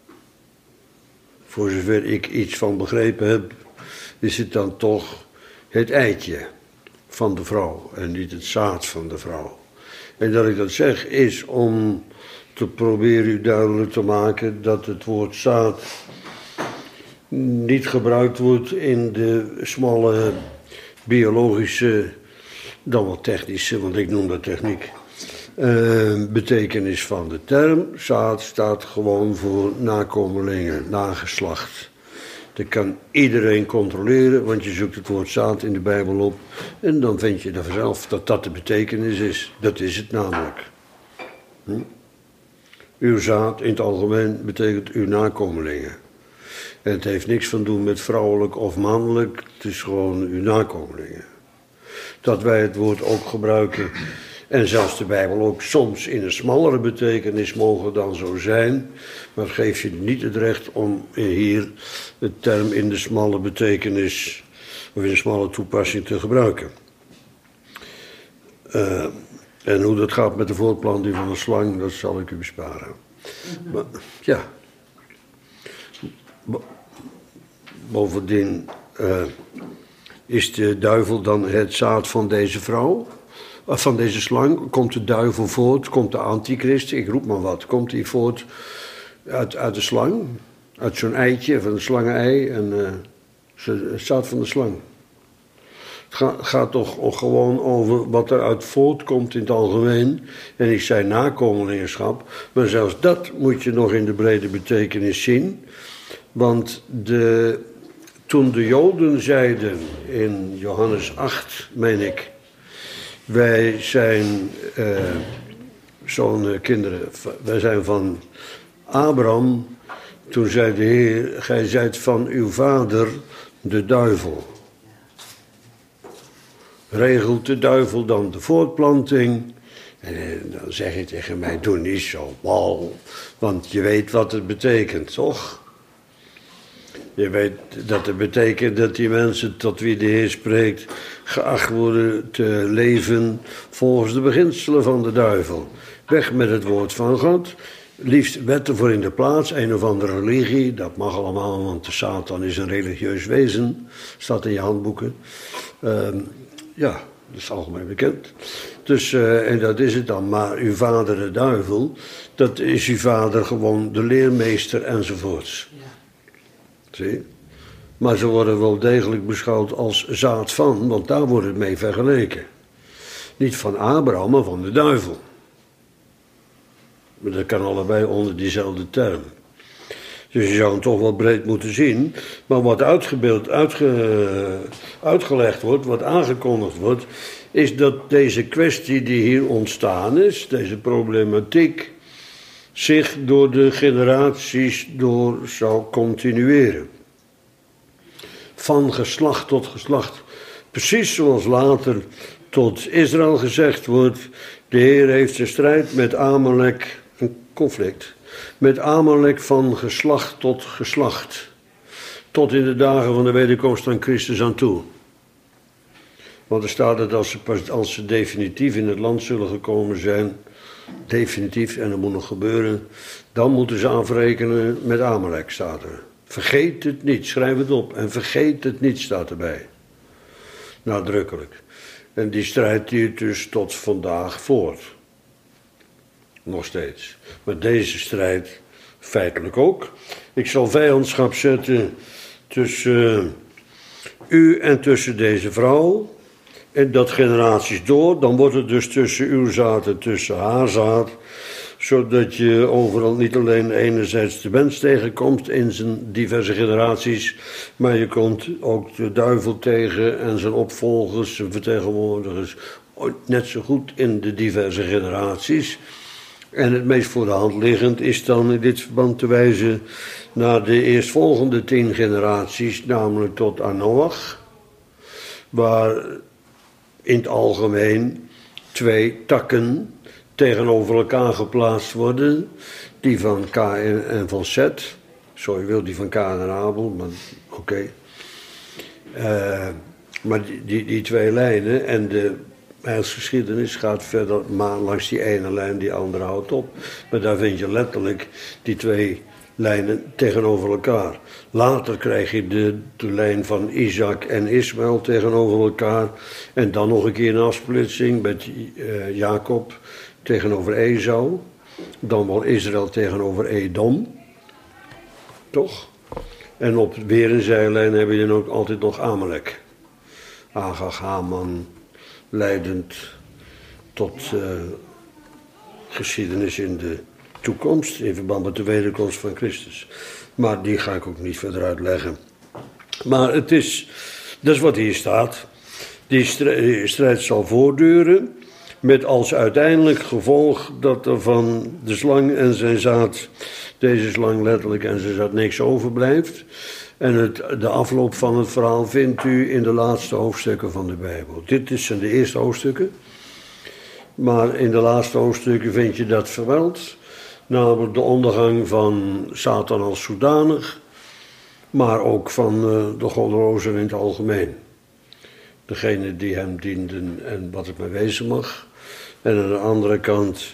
Voor zover ik iets van begrepen heb, is het dan toch het eitje van de vrouw en niet het zaad van de vrouw. En dat ik dat zeg is om te proberen u duidelijk te maken dat het woord zaad niet gebruikt wordt in de smalle biologische, dan wel technische, want ik noem dat techniek, uh, betekenis van de term. Zaad staat gewoon voor nakomelingen, nageslacht. Dat kan iedereen controleren, want je zoekt het woord zaad in de Bijbel op en dan vind je er vanzelf dat dat de betekenis is. Dat is het namelijk. Hm? Uw zaad in het algemeen betekent uw nakomelingen. En het heeft niks van doen met vrouwelijk of mannelijk, het is gewoon uw nakomelingen. Dat wij het woord ook gebruiken, en zelfs de Bijbel ook soms in een smallere betekenis mogen dan zo zijn, maar geef je niet het recht om hier de term in de smalle betekenis of in een smalle toepassing te gebruiken. Uh, en hoe dat gaat met de voortplanting van een slang, dat zal ik u besparen. Maar, ja. Bovendien uh, is de duivel dan het zaad van deze vrouw, van deze slang. Komt de duivel voort, komt de antichrist, ik roep maar wat, komt hij voort uit, uit de slang, uit zo'n eitje van een slangenei en uh, het zaad van de slang. Het gaat, gaat toch gewoon over wat er uit voortkomt in het algemeen. En ik zei nakomelingschap, maar zelfs dat moet je nog in de brede betekenis zien. Want de, toen de Joden zeiden in Johannes acht, meen ik, wij zijn uh, zo'n kinderen, wij zijn van Abraham. Toen zei de Heer, gij zijt van uw vader de duivel. Regelt de duivel dan de voortplanting? En dan zeg je tegen mij, doe niet zo wauw, want je weet wat het betekent, toch? Je weet dat het betekent dat die mensen tot wie de Heer spreekt geacht worden te leven volgens de beginselen van de duivel. Weg met het woord van God. Liefst wetten voor in de plaats, een of andere religie. Dat mag allemaal, want de Satan is een religieus wezen. Staat in je handboeken. Uh, ja, dat is algemeen bekend. Dus, uh, en dat is het dan. Maar uw vader de duivel, dat is uw vader gewoon de leermeester enzovoorts. Ja. Zie? Maar ze worden wel degelijk beschouwd als zaad van, want daar wordt het mee vergeleken. Niet van Abraham, maar van de duivel. Maar dat kan allebei onder diezelfde term. Dus je zou hem toch wel breed moeten zien. Maar wat uitgebeeld, uitge, uitgelegd wordt, wat aangekondigd wordt, is dat deze kwestie die hier ontstaan is, deze problematiek, zich door de generaties door zou continueren. Van geslacht tot geslacht. Precies zoals later tot Israël gezegd wordt, de Heer heeft zijn strijd met Amalek, een conflict, met Amalek van geslacht tot geslacht. Tot in de dagen van de wederkomst aan Christus aan toe. Want er staat dat als ze, als ze definitief in het land zullen gekomen zijn, definitief, en dat moet nog gebeuren, dan moeten ze afrekenen met Amalek, staat er. Vergeet het niet, schrijf het op. En vergeet het niet, staat erbij. Nadrukkelijk. En die strijd duurt dus tot vandaag voort. Nog steeds. Maar deze strijd feitelijk ook. Ik zal vijandschap zetten tussen u en tussen deze vrouw. En dat generaties door. Dan wordt het dus tussen uw zaad en tussen haar zaad. Zodat je overal niet alleen enerzijds de mens tegenkomt in zijn diverse generaties, maar je komt ook de duivel tegen en zijn opvolgers, zijn vertegenwoordigers, net zo goed in de diverse generaties. En het meest voor de hand liggend is dan in dit verband te wijzen naar de eerstvolgende tien generaties, namelijk tot aan Noach, waar in het algemeen twee takken tegenover elkaar geplaatst worden, die van Kaïn en van Seth. Zo je wil, die van Kaïn en Abel, maar oké. Okay. Uh, maar die, die, die twee lijnen en de heilsgeschiedenis gaat verder maar langs die ene lijn, die andere houdt op. Maar daar vind je letterlijk die twee lijnen tegenover elkaar. Later krijg je de, de lijn van Isaac en Ismaël tegenover elkaar. En dan nog een keer een afsplitsing met uh, Jacob tegenover Esau. Dan wel Israël tegenover Edom. Toch? En op weer een zijlijn heb je dan ook altijd nog Amalek. Agag, Haman, leidend tot uh, geschiedenis in de toekomst, in verband met de wederkomst van Christus. Maar die ga ik ook niet verder uitleggen. Maar het is, dat is wat hier staat. Die strijd, strijd zal voortduren, met als uiteindelijk gevolg dat er van de slang en zijn zaad, deze slang letterlijk en zijn zaad, niks overblijft. En het, de afloop van het verhaal vindt u in de laatste hoofdstukken van de Bijbel. Dit zijn de eerste hoofdstukken. Maar in de laatste hoofdstukken vind je dat vermeld. Namelijk de ondergang van Satan als zodanig. Maar ook van uh, de goddelozen in het algemeen. Degene die hem dienden en wat het maar wezen mag. En aan de andere kant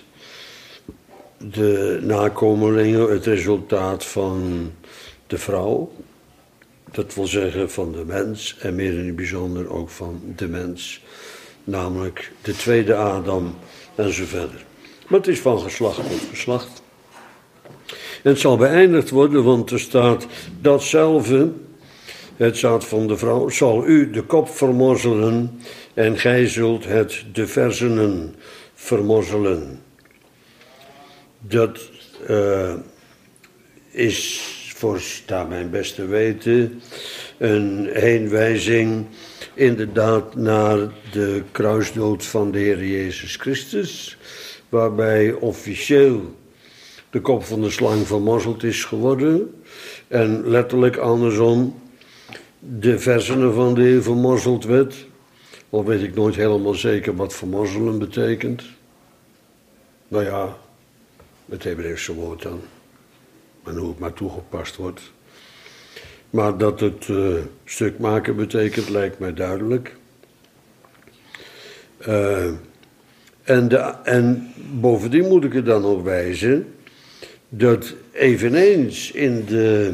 de nakomelingen, het resultaat van de vrouw. Dat wil zeggen van de mens en meer in het bijzonder ook van de mens. Namelijk de tweede Adam en zo verder. Maar het is van geslacht tot geslacht. En het zal beëindigd worden, want er staat datzelfde, het zaad van de vrouw, zal u de kop vermorzelen en gij zult het de versenen vermorzelen. Dat uh, is voor naar mijn beste weten een heenwijzing inderdaad naar de kruisdood van de Heer Jezus Christus, waarbij officieel de kop van de slang vermorzeld is geworden en letterlijk andersom de versenen van de Heer vermorzeld werd. Al weet ik nooit helemaal zeker wat vermorzelen betekent. Nou ja, het Hebreeuwse woord dan. En hoe het maar toegepast wordt. Maar dat het uh, stuk maken betekent, lijkt mij duidelijk. Uh, en, de, en bovendien moet ik er dan op wijzen dat eveneens in de,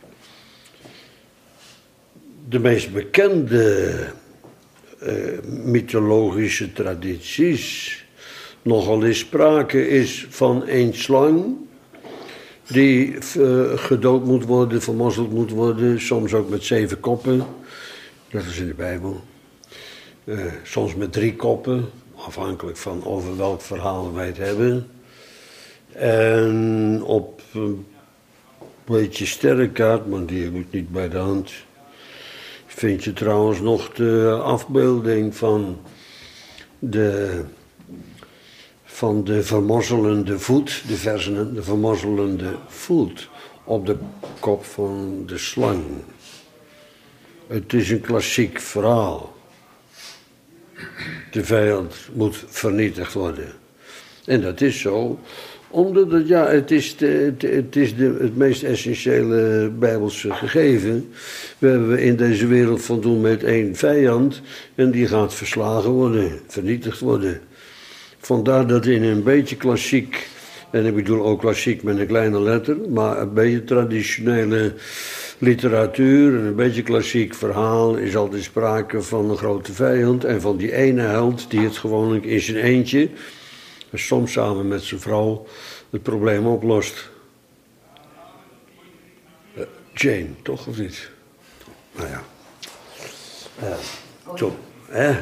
de meest bekende uh, mythologische tradities nogal eens sprake is van één slang die uh, gedood moet worden, vermorzeld moet worden, soms ook met zeven koppen, dat is in de Bijbel. Uh, soms met drie koppen, afhankelijk van over welk verhaal wij het hebben. En op uh, beetje sterrenkaart, maar die heb ik niet bij de hand. Vind je trouwens nog de afbeelding van de, van de vermozzelende voet, de versen, de vermozzelende voet op de kop van de slang. Het is een klassiek verhaal. De vijand moet vernietigd worden. En dat is zo, omdat het, ja, het is, de, het, het, is de, het meest essentiële Bijbelse gegeven. We hebben in deze wereld van doen met één vijand en die gaat verslagen worden, vernietigd worden. Vandaar dat in een beetje klassiek, en ik bedoel ook klassiek met een kleine letter, maar een beetje traditionele literatuur en een beetje klassiek verhaal is altijd sprake van een grote vijand en van die ene held die het gewoonlijk in zijn eentje, en soms samen met zijn vrouw, het probleem oplost. Uh, Jane, toch of niet? Nou ja. Uh, zo, hè?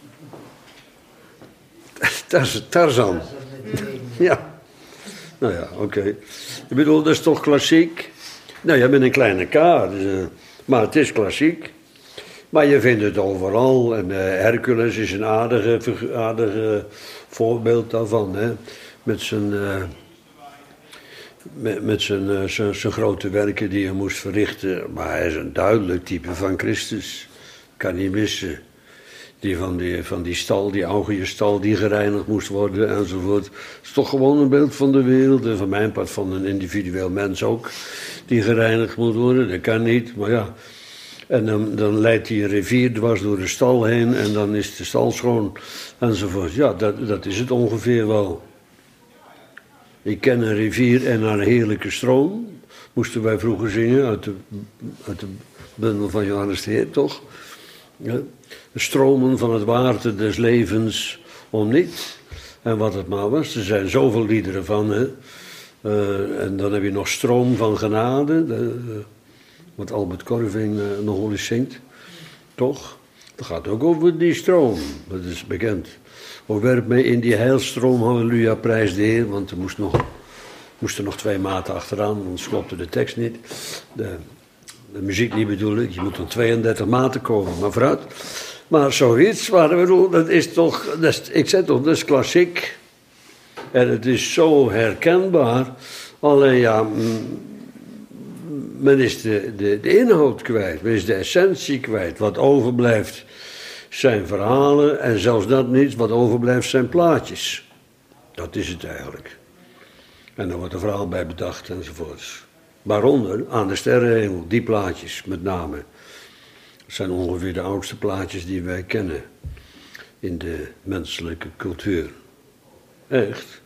Tar- Tarzan. Ja. Nou ja, oké. Okay. Ik bedoel, dat is toch klassiek? Nou ja, met een kleine K, dus, uh, maar het is klassiek. Maar je vindt het overal. En uh, Hercules is een aardige, aardige voorbeeld daarvan. Hè? Met zijn, uh, met, met zijn, uh, zijn, zijn grote werken die hij moest verrichten. Maar hij is een duidelijk type van Christus. Kan niet missen. Die van die, van die stal, die oude stal die gereinigd moest worden enzovoort. Het is toch gewoon een beeld van de wereld. En van mijn part van een individueel mens ook. Die gereinigd moet worden. Dat kan niet, maar ja. En dan, dan leidt hij een rivier dwars door de stal heen en dan is de stal schoon enzovoort. Ja, dat, dat is het ongeveer wel. Ik ken een rivier en haar heerlijke stroom. Moesten wij vroeger zingen uit de, uit de bundel van Johannes de Heer, toch? Ja. De stromen van het water des levens om niet. En wat het maar was, er zijn zoveel liederen van. Hè? Uh, en dan heb je nog stroom van genade. De, uh, wat Albert Korving uh, nog wel eens zingt. Toch? Dat gaat ook over die stroom. Dat is bekend. O werp mij in die heilstroom, halleluja, prijs de Heer. Want er moest nog, moesten nog twee maten achteraan, anders klopte de tekst niet. De, de muziek niet bedoel ik. Je moet dan tweeëndertig maten komen, maar vooruit. Maar zoiets, maar bedoel, dat is toch, dat is, ik zeg toch, dat is klassiek. En het is zo herkenbaar. Alleen ja, men is de, de, de inhoud kwijt, men is de essentie kwijt. Wat overblijft zijn verhalen en zelfs dat niet, wat overblijft zijn plaatjes. Dat is het eigenlijk. En dan wordt er verhaal bij bedacht enzovoorts. Waaronder aan de sterrenhemel, die plaatjes met name. Dat zijn ongeveer de oudste plaatjes die wij kennen in de menselijke cultuur. Echt.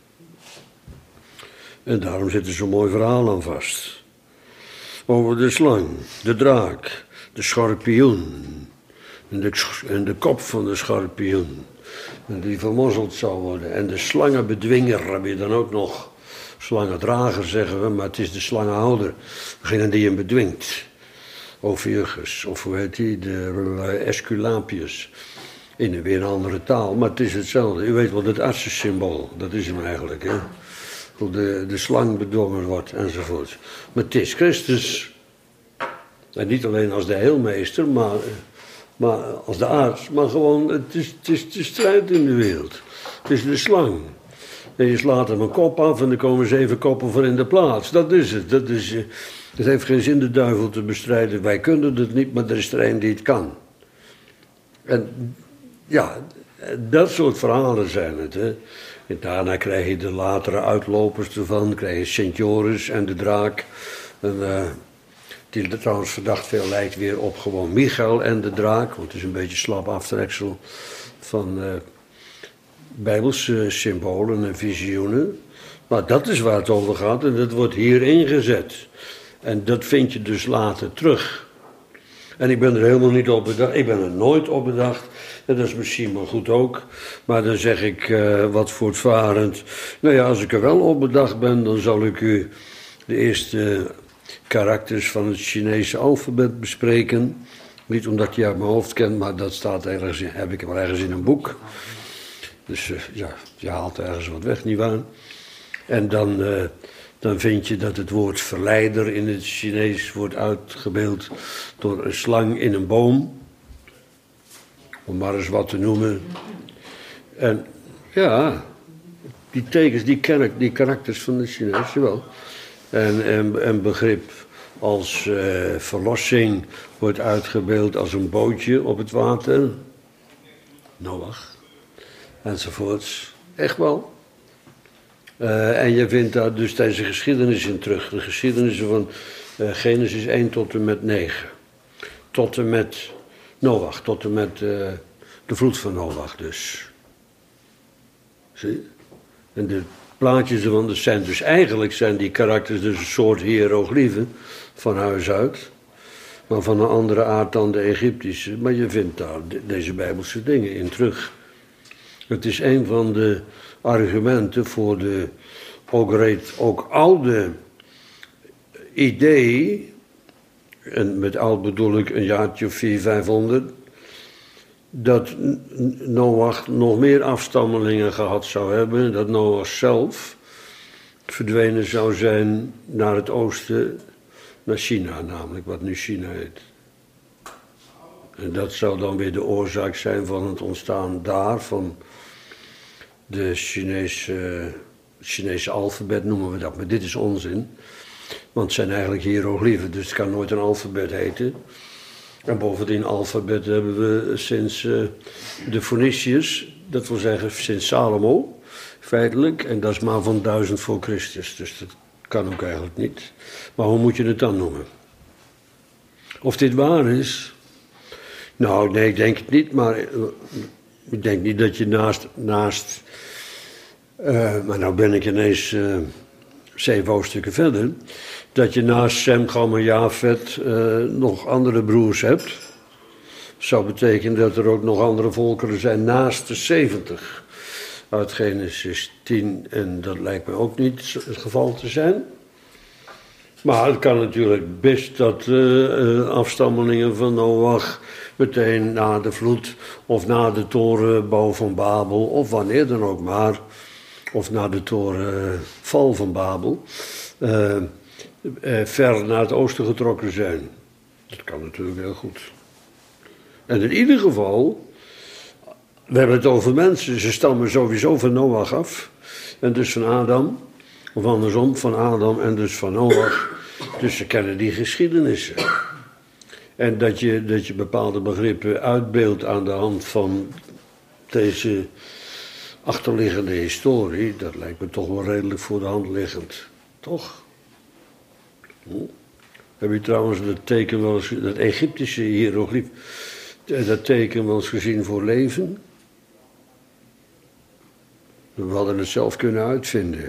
En daarom zit er zo'n mooi verhaal aan vast. Over de slang, de draak, de schorpioen. En de, en de kop van de schorpioen. En die vermozzeld zou worden. En de slangenbedwinger heb je dan ook nog. Slangendrager zeggen we, maar het is de slangenhouder. Degene die hem bedwingt. Ophiuchus, of hoe heet die, de Esculapius. In een weer een andere taal, maar het is hetzelfde. U weet wel, het artsensymbool, dat is hem eigenlijk, hè. Hoe de, de slang bedwongen wordt, enzovoort. Maar het is Christus. En niet alleen als de heelmeester, maar, maar als de arts. Maar gewoon, het is, het is de strijd in de wereld. Het is de slang. En je slaat hem een kop af en er komen zeven koppen voor in de plaats. Dat is het, dat is... Het heeft geen zin de duivel te bestrijden. Wij kunnen het niet, maar er is er een die het kan. En ja, dat soort verhalen zijn het. Hè. En daarna krijg je de latere uitlopers ervan. Krijg je Sint Joris en de draak. En, uh, die trouwens verdacht veel lijkt weer op gewoon Michael en de draak. Want het is een beetje slap aftreksel van uh, Bijbelse symbolen en visioenen. Maar dat is waar het over gaat en dat wordt hier ingezet. En dat vind je dus later terug. En ik ben er helemaal niet op bedacht. Ik ben er nooit op bedacht. En dat is misschien wel goed ook. Maar dan zeg ik uh, wat voortvarend. Nou ja, als ik er wel op bedacht ben, dan zal ik u de eerste karakters van het Chinese alfabet bespreken. Niet omdat ik die uit mijn hoofd ken, maar dat staat ergens, heb ik wel ergens in een boek. Dus uh, ja, je haalt ergens wat weg, nietwaar? En dan... Uh, dan vind je dat het woord verleider in het Chinees wordt uitgebeeld door een slang in een boom. Om maar eens wat te noemen. En ja, die tekens, die, karak, die karakters van de Chinees, wel. En, en, en begrip als uh, verlossing wordt uitgebeeld als een bootje op het water. Noach. Enzovoorts. Echt wel. Uh, en je vindt daar dus deze geschiedenis in terug. De geschiedenissen van uh, Genesis één tot en met negen. Tot en met Noach. Tot en met uh, de vloed van Noach dus. Zie je? En de plaatjes ervan, dat zijn dus eigenlijk zijn die karakters dus een soort hiërogliefen van huis uit. Maar van een andere aard dan de Egyptische. Maar je vindt daar de, deze Bijbelse dingen in terug. Het is een van de argumenten voor de ook, reed, ook oude idee, en met oud bedoel ik een jaartje of vier, vijfhonderd, dat Noach nog meer afstammelingen gehad zou hebben, dat Noach zelf verdwenen zou zijn naar het oosten, naar China namelijk, wat nu China heet. En dat zou dan weer de oorzaak zijn van het ontstaan daar, van de Chinese, Chinese alfabet noemen we dat, maar dit is onzin. Want het zijn eigenlijk hiërogliefen, dus het kan nooit een alfabet heten. En bovendien, alfabet hebben we sinds uh, de Phoeniciërs, dat wil zeggen sinds Salomo, feitelijk. En dat is maar van duizend voor Christus, dus dat kan ook eigenlijk niet. Maar hoe moet je het dan noemen? Of dit waar is? Nou, nee, ik denk het niet, maar ik denk niet dat je naast, naast uh, maar nou ben ik ineens uh, zeven hoofdstukken verder, dat je naast Sem, Gam en Jafet uh, nog andere broers hebt. Zou betekenen dat er ook nog andere volkeren zijn naast de zeventig uit Genesis tien. En dat lijkt me ook niet het geval te zijn. Maar het kan natuurlijk best dat uh, afstammelingen van Noach meteen na de vloed of na de torenbouw van Babel of wanneer dan ook maar, of na de torenval van Babel, uh, uh, ver naar het oosten getrokken zijn. Dat kan natuurlijk heel goed. En in ieder geval, we hebben het over mensen, ze stammen sowieso van Noach af en dus van Adam, of andersom, van Adam en dus van Noach. Dus ze kennen die geschiedenissen. En dat je, dat je bepaalde begrippen uitbeeldt aan de hand van deze achterliggende historie, dat lijkt me toch wel redelijk voor de hand liggend. Toch? Hm? Heb je trouwens dat teken wel eens, dat Egyptische hiëroglief, dat teken wel eens gezien voor leven? We hadden het zelf kunnen uitvinden.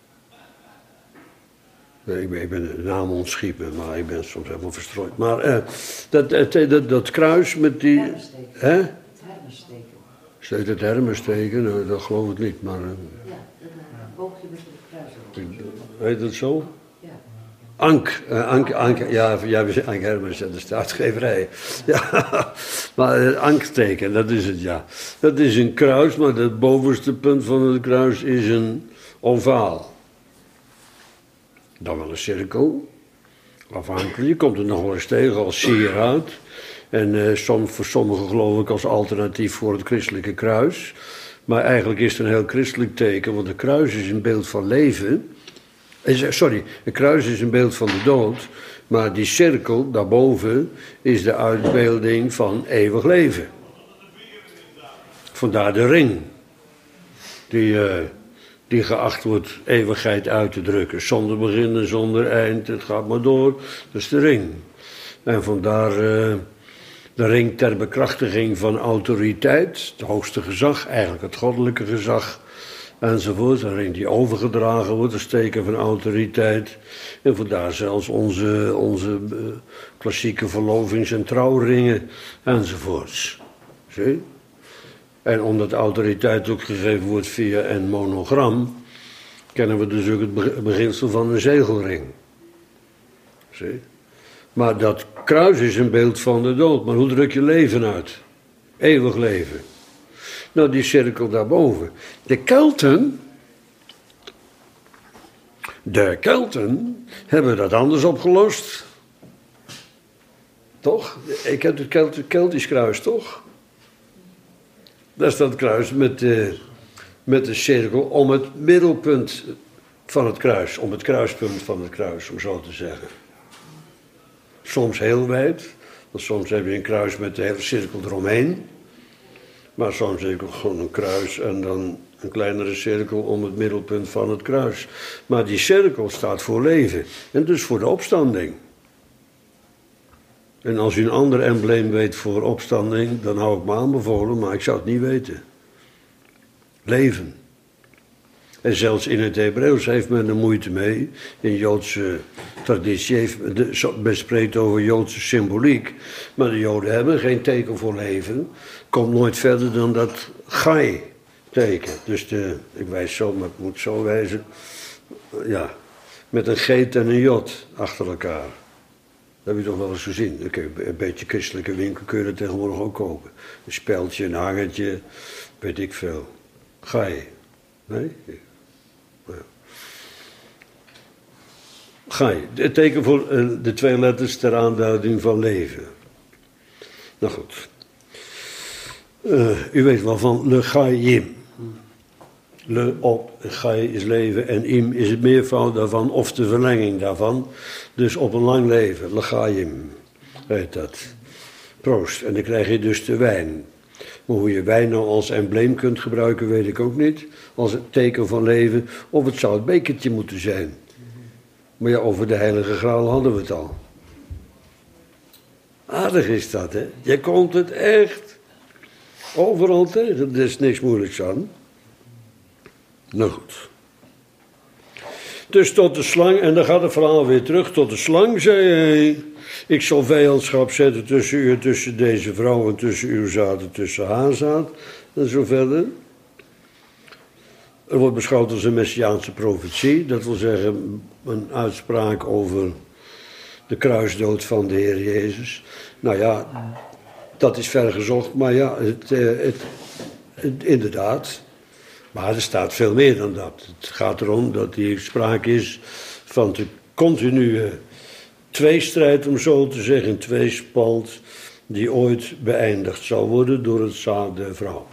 Ik ben, ik ben de naam ontschiepen, maar ik ben soms helemaal verstrooid. Maar uh, dat, dat, dat, dat kruis met die... Hermesteken. Hè? Het hermesteken. Steekt het hermesteken? Nou, dat geloof ik niet, maar... Uh, Ja, een boogje met een kruis erop. heet dat zo? Ja. Ank, uh, Ank, Ank, ja, ja, we zijn Ank Hermes, dat is de uitgeverij. Ja, maar het ankteken, dat is het, ja. Dat is een kruis, maar het bovenste punt van het kruis is een ovaal. Dan wel een cirkel, afhankelijk. Je komt er nog wel eens tegen als sieraad. En uh, som, voor sommigen geloof ik als alternatief voor het christelijke kruis. Maar eigenlijk is het een heel christelijk teken, want een kruis is een beeld van leven. Sorry, een kruis is een beeld van de dood. Maar die cirkel daarboven is de uitbeelding van eeuwig leven. Vandaar de ring. Die... Uh, die geacht wordt eeuwigheid uit te drukken. Zonder begin en zonder eind, het gaat maar door. Dat is de ring. En vandaar uh, de ring ter bekrachtiging van autoriteit. Het hoogste gezag, eigenlijk het goddelijke gezag. Enzovoort. Een ring die overgedragen wordt, een teken van autoriteit. En vandaar zelfs onze, onze uh, klassieke verlovings- en trouwringen. Enzovoorts. Zie? En omdat autoriteit ook gegeven wordt via een monogram, kennen we dus ook het beginsel van een zegelring. Zie? Maar dat kruis is een beeld van de dood. Maar hoe druk je leven uit? Eeuwig leven. Nou, die cirkel daarboven. De Kelten De Kelten hebben dat anders opgelost. Toch? Ik heb het Kelt, Keltisch kruis, toch? Dat is dat kruis met de, met de cirkel om het middelpunt van het kruis. Om het kruispunt van het kruis, om zo te zeggen. Soms heel wijd. Want soms heb je een kruis met de hele cirkel eromheen. Maar soms heb je gewoon een kruis en dan een kleinere cirkel om het middelpunt van het kruis. Maar die cirkel staat voor leven. En dus voor de opstanding. En als u een ander embleem weet voor opstanding, dan hou ik me aanbevolen, maar ik zou het niet weten. Leven. En zelfs in het Hebreeuws heeft men er moeite mee. In Joodse traditie heeft men spreekt over Joodse symboliek. Maar de Joden hebben geen teken voor leven. Komt nooit verder dan dat gai-teken. Dus de, ik wijs zo, maar ik moet zo wijzen. Ja, met een geet en een jod achter elkaar. Dat heb je toch wel eens gezien. Een beetje christelijke winkel kun je dat tegenwoordig ook kopen. Een speldje, een hangertje, weet ik veel. Gai. Nee? Ja. Gai. Het teken voor de twee letters ter aanduiding van leven. Nou goed. Uh, u weet wel van le Chaim. Le op, Chai is leven en im is het meervoud daarvan of de verlenging daarvan. Dus op een lang leven, le Chaim heet dat. Proost. En dan krijg je dus de wijn. Maar hoe je wijn nou als embleem kunt gebruiken, weet ik ook niet. Als het teken van leven. Of het zou het bekertje moeten zijn. Maar ja, over de heilige graal hadden we het al. Aardig is dat, hè. Je komt het echt overal tegen. Er is niks moeilijks aan. Nou goed. Dus tot de slang, en dan gaat het verhaal weer terug. Tot de slang zei hij: ik zal vijandschap zetten tussen u en tussen deze vrouw en tussen uw zaad en tussen haar zaad. En zo verder. Er wordt beschouwd als een messiaanse profetie. Dat wil zeggen een uitspraak over de kruisdood van de Heer Jezus. Nou ja, dat is vergezocht, maar ja, het, het, het, inderdaad. Maar er staat veel meer dan dat. Het gaat erom dat hier sprake is van de continue tweestrijd, om zo te zeggen, een tweespalt die ooit beëindigd zal worden door het zaad der vrouw.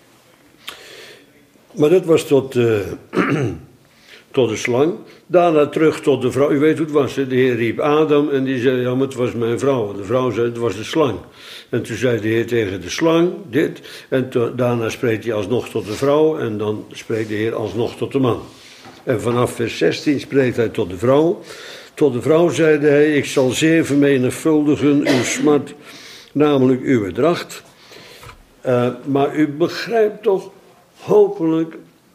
Maar dat was tot, uh, tot de slang. Daarna terug tot de vrouw. U weet hoe het was. De Heer riep Adam en die zei: ja, maar het was mijn vrouw. En de vrouw zei: het was de slang. En toen zei de Heer tegen de slang dit. En to, daarna spreekt hij alsnog tot de vrouw. En dan spreekt de Heer alsnog tot de man. En vanaf vers zestien spreekt hij tot de vrouw. Tot de vrouw zeide hij: ik zal zeer vermenigvuldigen uw smart, namelijk uw dracht. Uh, maar u begrijpt toch hopelijk.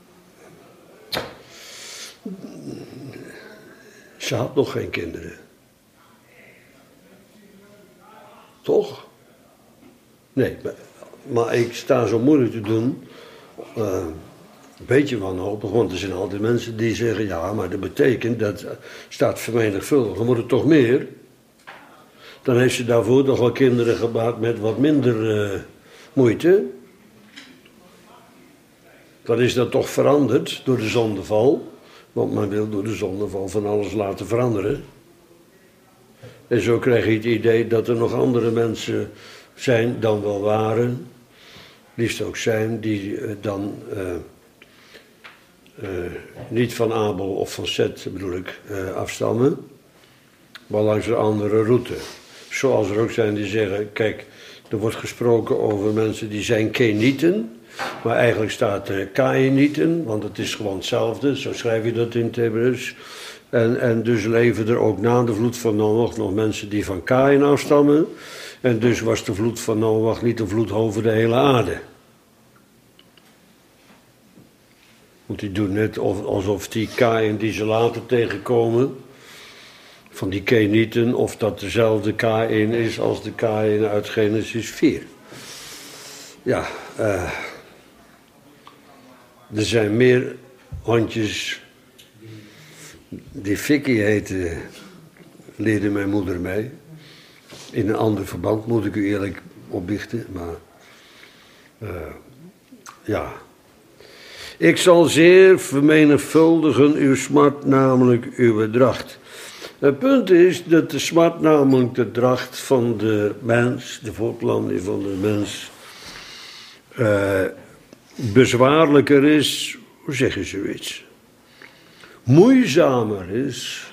Ze had nog geen kinderen. Toch? Nee, maar, maar ik sta zo moeilijk te doen. Uh, een beetje wanhopig, want er zijn altijd mensen die zeggen: ja, maar dat betekent dat uh, staat vermenigvuldigen. Dan wordt het toch meer? Dan heeft ze daarvoor toch wel kinderen gebaard met wat minder uh, moeite. Dan is dat toch veranderd door de zondeval. Want men wil door de zondeval van alles laten veranderen. En zo krijg je het idee dat er nog andere mensen zijn dan wel waren. Liefst ook zijn die uh, dan uh, uh, niet van Abel of van Seth bedoel ik uh, afstammen. Maar langs een andere route. Zoals er ook zijn die zeggen: kijk, er wordt gesproken over mensen die zijn Kenieten. Maar eigenlijk staat er Kaïnieten, want het is gewoon hetzelfde, zo schrijf je dat in het Hebreeuws. En, en dus leven er ook na de vloed van Noach nog mensen die van Kaïn afstammen. En dus was de vloed van Noach niet een vloed over de hele aarde. Want die doen net alsof die Kaïn die ze later tegenkomen, van die Kenieten, of dat dezelfde Kaïn is als de Kaïn uit Genesis vier. Ja, uh, er zijn meer hondjes die Vicky heten, leerde mijn moeder mij. In een ander verband moet ik u eerlijk opbiechten, maar uh, ja. Ik zal zeer vermenigvuldigen uw smart, namelijk uw dracht. Het punt is dat de smart, namelijk de dracht van de mens, de voortplanting van de mens, uh, bezwaarlijker is, hoe zeg je zoiets? Moeizamer is,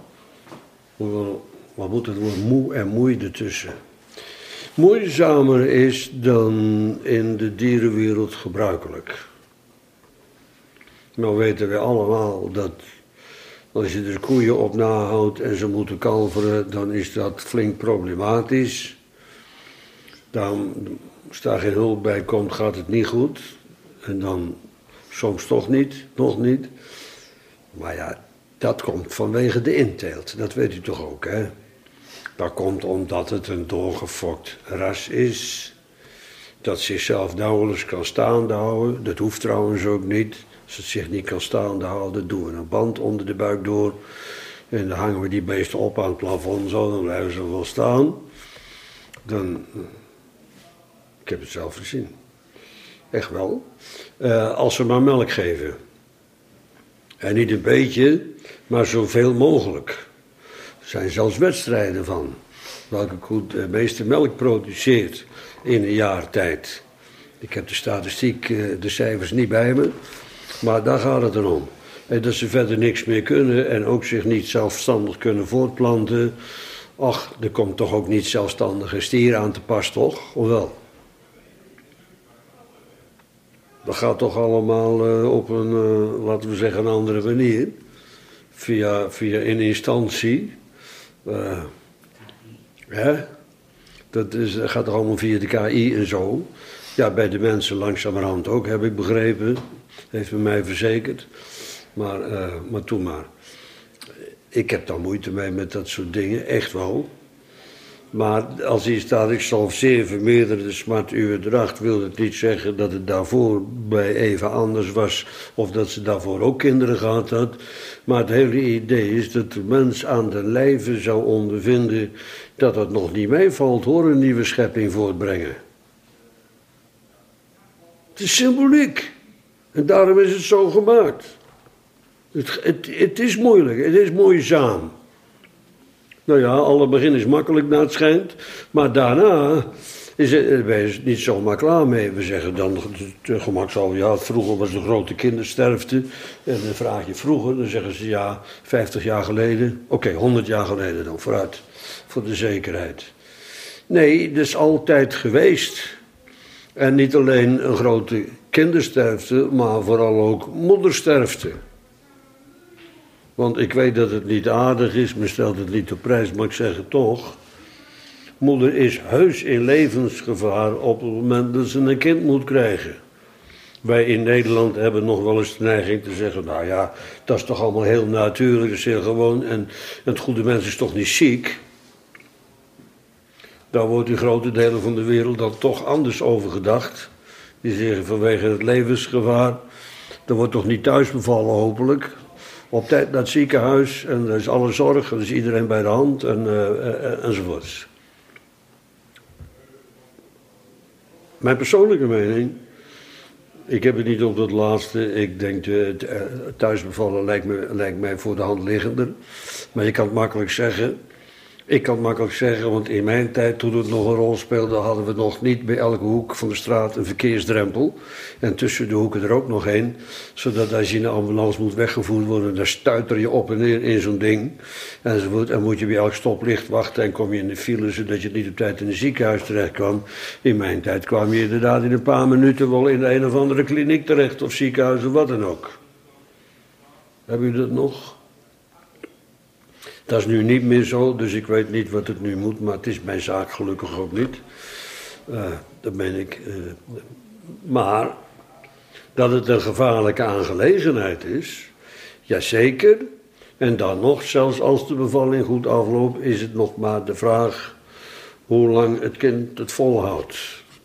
wat moet het woord moe en moei ertussen? Moeizamer is dan in de dierenwereld gebruikelijk. Nou weten we allemaal dat als je er koeien op nahoudt en ze moeten kalveren, dan is dat flink problematisch. Dan, als daar geen hulp bij komt, gaat het niet goed. En dan soms toch niet, nog niet. Maar ja, dat komt vanwege de inteelt. Dat weet u toch ook, hè? Dat komt omdat het een doorgefokt ras is. Dat zichzelf nauwelijks kan staande houden. Dat hoeft trouwens ook niet. Als het zich niet kan staande houden, doen we een band onder de buik door. En dan hangen we die beesten op aan het plafond, zo, dan blijven ze wel staan. Dan, ik heb het zelf gezien. Echt wel. Uh, als ze maar melk geven. En niet een beetje, maar zoveel mogelijk. Er zijn zelfs wedstrijden van. Welke koe de meeste melk produceert in een jaar tijd. Ik heb de statistiek, de cijfers niet bij me. Maar daar gaat het dan om. En dat ze verder niks meer kunnen en ook zich niet zelfstandig kunnen voortplanten. Ach, er komt toch ook niet zelfstandig een stier aan te pas, toch? Of wel? Dat gaat toch allemaal uh, op een, uh, laten we zeggen, een andere manier. Via, via een instantie. Uh, hè? Dat is, gaat toch allemaal via de K I en zo. Ja, bij de mensen langzamerhand ook, heb ik begrepen. Heeft men mij verzekerd. Maar, uh, maar toen maar. Ik heb daar moeite mee met dat soort dingen, echt wel. Maar als hier staat, ik zal zeer vermeerderen de smart uw dracht, wil het niet zeggen dat het daarvoor bij even anders was. Of dat ze daarvoor ook kinderen gehad had. Maar het hele idee is dat de mens aan de lijve zou ondervinden dat het nog niet meevalt, hoor, een nieuwe schepping voortbrengen. Het is symboliek. En daarom is het zo gemaakt. Het, het, het is moeilijk, het is moeizaam. Nou ja, alle begin is makkelijk naar het schijnt. Maar daarna is het, ben je niet zomaar klaar mee. We zeggen dan te gemakshalve, ja, vroeger was de grote kindersterfte. En dan vraag je vroeger, dan zeggen ze ja, vijftig jaar geleden. Oké, okay, honderd jaar geleden dan, vooruit. Voor de zekerheid. Nee, dat is altijd geweest. En niet alleen een grote kindersterfte, maar vooral ook moedersterfte. Want ik weet dat het niet aardig is, men stelt het niet op prijs, maar ik zeg het toch. Moeder is heus in levensgevaar op het moment dat ze een kind moet krijgen. Wij in Nederland hebben nog wel eens de neiging te zeggen, nou ja, dat is toch allemaal heel natuurlijk, dat is heel gewoon. En het goede mens is toch niet ziek? Daar wordt in grote delen van de wereld dan toch anders over gedacht. Die zeggen vanwege het levensgevaar, er wordt toch niet thuis bevallen hopelijk. Op tijd naar het ziekenhuis en er is alle zorg, er is iedereen bij de hand en, uh, uh, enzovoorts. Mijn persoonlijke mening, ik heb het niet op dat laatste, ik denk uh, thuisbevallen lijkt, me, lijkt mij voor de hand liggender. Maar je kan het makkelijk zeggen. Ik kan het makkelijk zeggen, want in mijn tijd, toen het nog een rol speelde, hadden we nog niet bij elke hoek van de straat een verkeersdrempel. En tussen de hoeken er ook nog een, zodat als je in een ambulance moet weggevoerd worden, dan stuiter je op en neer in zo'n ding. Enzovoort. En moet je bij elk stoplicht wachten en kom je in de file, zodat je niet op tijd in een ziekenhuis terecht kwam. In mijn tijd kwam je inderdaad in een paar minuten wel in de een of andere kliniek terecht, of ziekenhuis of wat dan ook. Hebben jullie dat nog? Dat is nu niet meer zo, dus ik weet niet wat het nu moet, maar het is mijn zaak gelukkig ook niet. Uh, dat ben ik. Uh, maar dat het een gevaarlijke aangelegenheid is, jazeker. En dan nog, zelfs als de bevalling goed afloopt, is het nog maar de vraag hoe lang het kind het volhoudt.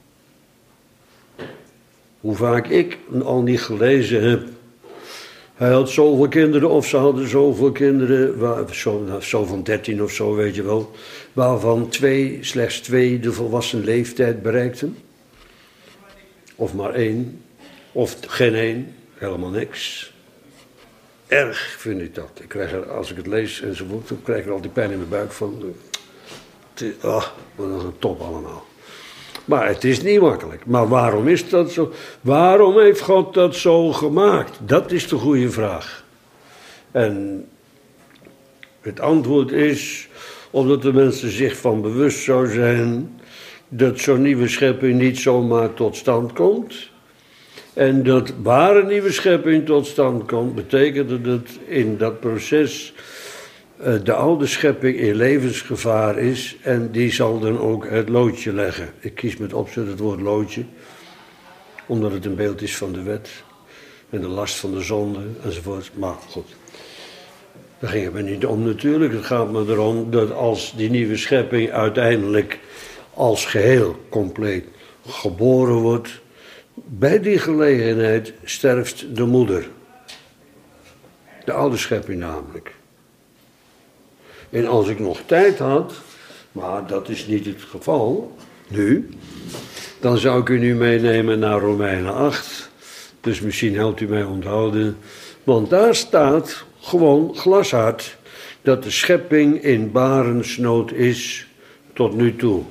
Hoe vaak ik al niet gelezen heb. Hij had zoveel kinderen, of ze hadden zoveel kinderen, waar, zo, zo van dertien of zo, weet je wel, waarvan twee, slechts twee de volwassen leeftijd bereikten. Of maar één, of geen één, Helemaal niks. Erg vind ik dat. Ik krijg er, als ik het lees enzovoort, dan krijg ik er altijd pijn in mijn buik van. Ah, wat een top allemaal. Maar het is niet makkelijk. Maar waarom is dat zo? Waarom heeft God dat zo gemaakt? Dat is de goede vraag. En het antwoord is, omdat de mensen zich van bewust zou zijn dat zo'n nieuwe schepping niet zomaar tot stand komt. En dat waar een nieuwe schepping tot stand komt, betekent dat in dat proces uh, de oude schepping in levensgevaar is. En die zal dan ook het loodje leggen. Ik kies met opzet het woord loodje, omdat het een beeld is van de wet en de last van de zonde enzovoort. Maar goed, daar ging het me niet om natuurlijk. Het gaat me erom dat als die nieuwe schepping uiteindelijk als geheel compleet geboren wordt, bij die gelegenheid sterft de moeder. De oude schepping namelijk. En als ik nog tijd had, maar dat is niet het geval, nu, dan zou ik u nu meenemen naar Romeinen acht. Dus misschien helpt u mij onthouden. Want daar staat gewoon glashard dat de schepping in barensnood is tot nu toe.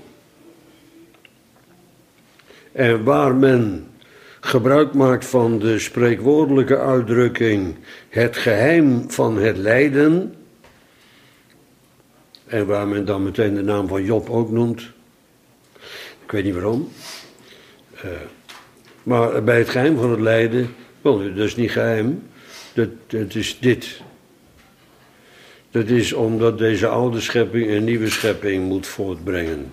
En waar men gebruik maakt van de spreekwoordelijke uitdrukking het geheim van het lijden, en waar men dan meteen de naam van Job ook noemt, ik weet niet waarom, uh, maar bij het geheim van het lijden, wel, dat is niet geheim, dat, dat is dit. Dat is omdat deze oude schepping een nieuwe schepping moet voortbrengen.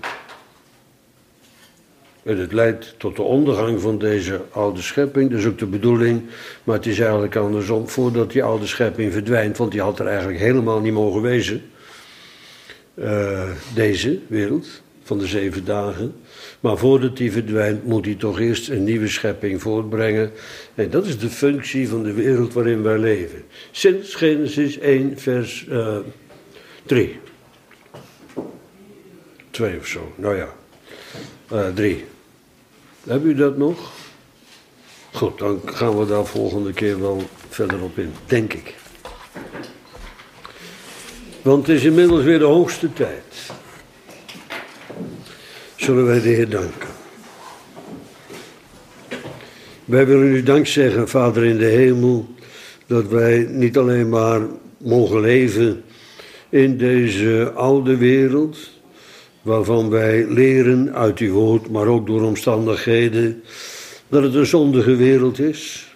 En het leidt tot de ondergang van deze oude schepping, dat is ook de bedoeling, maar het is eigenlijk andersom, voordat die oude schepping verdwijnt, want die had er eigenlijk helemaal niet mogen wezen, uh, deze wereld van de zeven dagen. Maar voordat die verdwijnt, moet hij toch eerst een nieuwe schepping voortbrengen. En dat is de functie van de wereld waarin wij leven. Sinds Genesis één, vers uh, drie. twee of zo, nou ja. Uh, drie. Hebben u dat nog? Goed, dan gaan we daar volgende keer wel verder op in, denk ik. Want het is inmiddels weer de hoogste tijd. Zullen wij de Heer danken. Wij willen u dank zeggen, Vader in de hemel, dat wij niet alleen maar mogen leven in deze oude wereld, waarvan wij leren uit uw woord, maar ook door omstandigheden, dat het een zondige wereld is.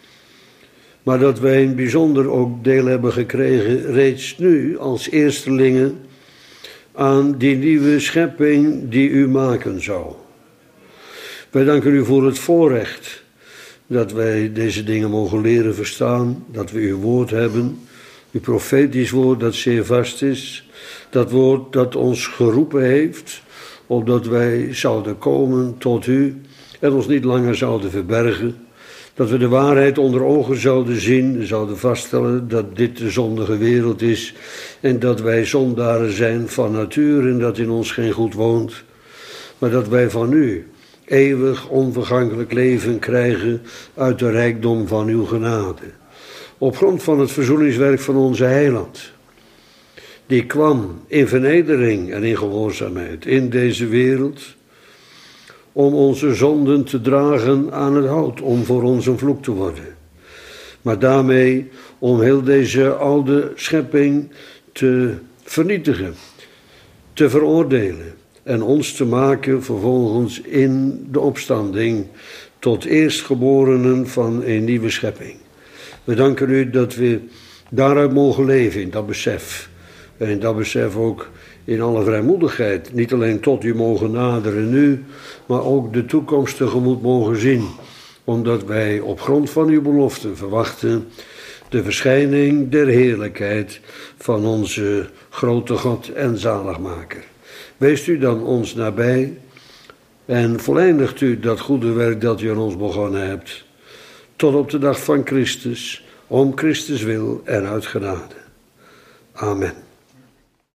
Maar dat wij in bijzonder ook deel hebben gekregen, reeds nu als eerstelingen, aan die nieuwe schepping die u maken zou. Wij danken u voor het voorrecht dat wij deze dingen mogen leren verstaan, dat we uw woord hebben, uw profetisch woord dat zeer vast is, dat woord dat ons geroepen heeft, opdat wij zouden komen tot u en ons niet langer zouden verbergen, dat we de waarheid onder ogen zouden zien, zouden vaststellen dat dit de zondige wereld is en dat wij zondaren zijn van natuur en dat in ons geen goed woont, maar dat wij van u eeuwig onvergankelijk leven krijgen uit de rijkdom van uw genade. Op grond van het verzoeningswerk van onze heiland, die kwam in vernedering en in gehoorzaamheid in deze wereld, om onze zonden te dragen aan het hout, om voor ons een vloek te worden. Maar daarmee om heel deze oude schepping te vernietigen, te veroordelen en ons te maken vervolgens in de opstanding tot eerstgeborenen van een nieuwe schepping. We danken u dat we daaruit mogen leven in dat besef. En in dat besef ook in alle vrijmoedigheid, niet alleen tot u mogen naderen nu, maar ook de toekomst tegemoet mogen zien. Omdat wij op grond van uw beloften verwachten de verschijning der heerlijkheid van onze grote God en zaligmaker. Weest u dan ons nabij en voleindigt u dat goede werk dat u aan ons begonnen hebt, tot op de dag van Christus, om Christus wil en uit genade. Amen.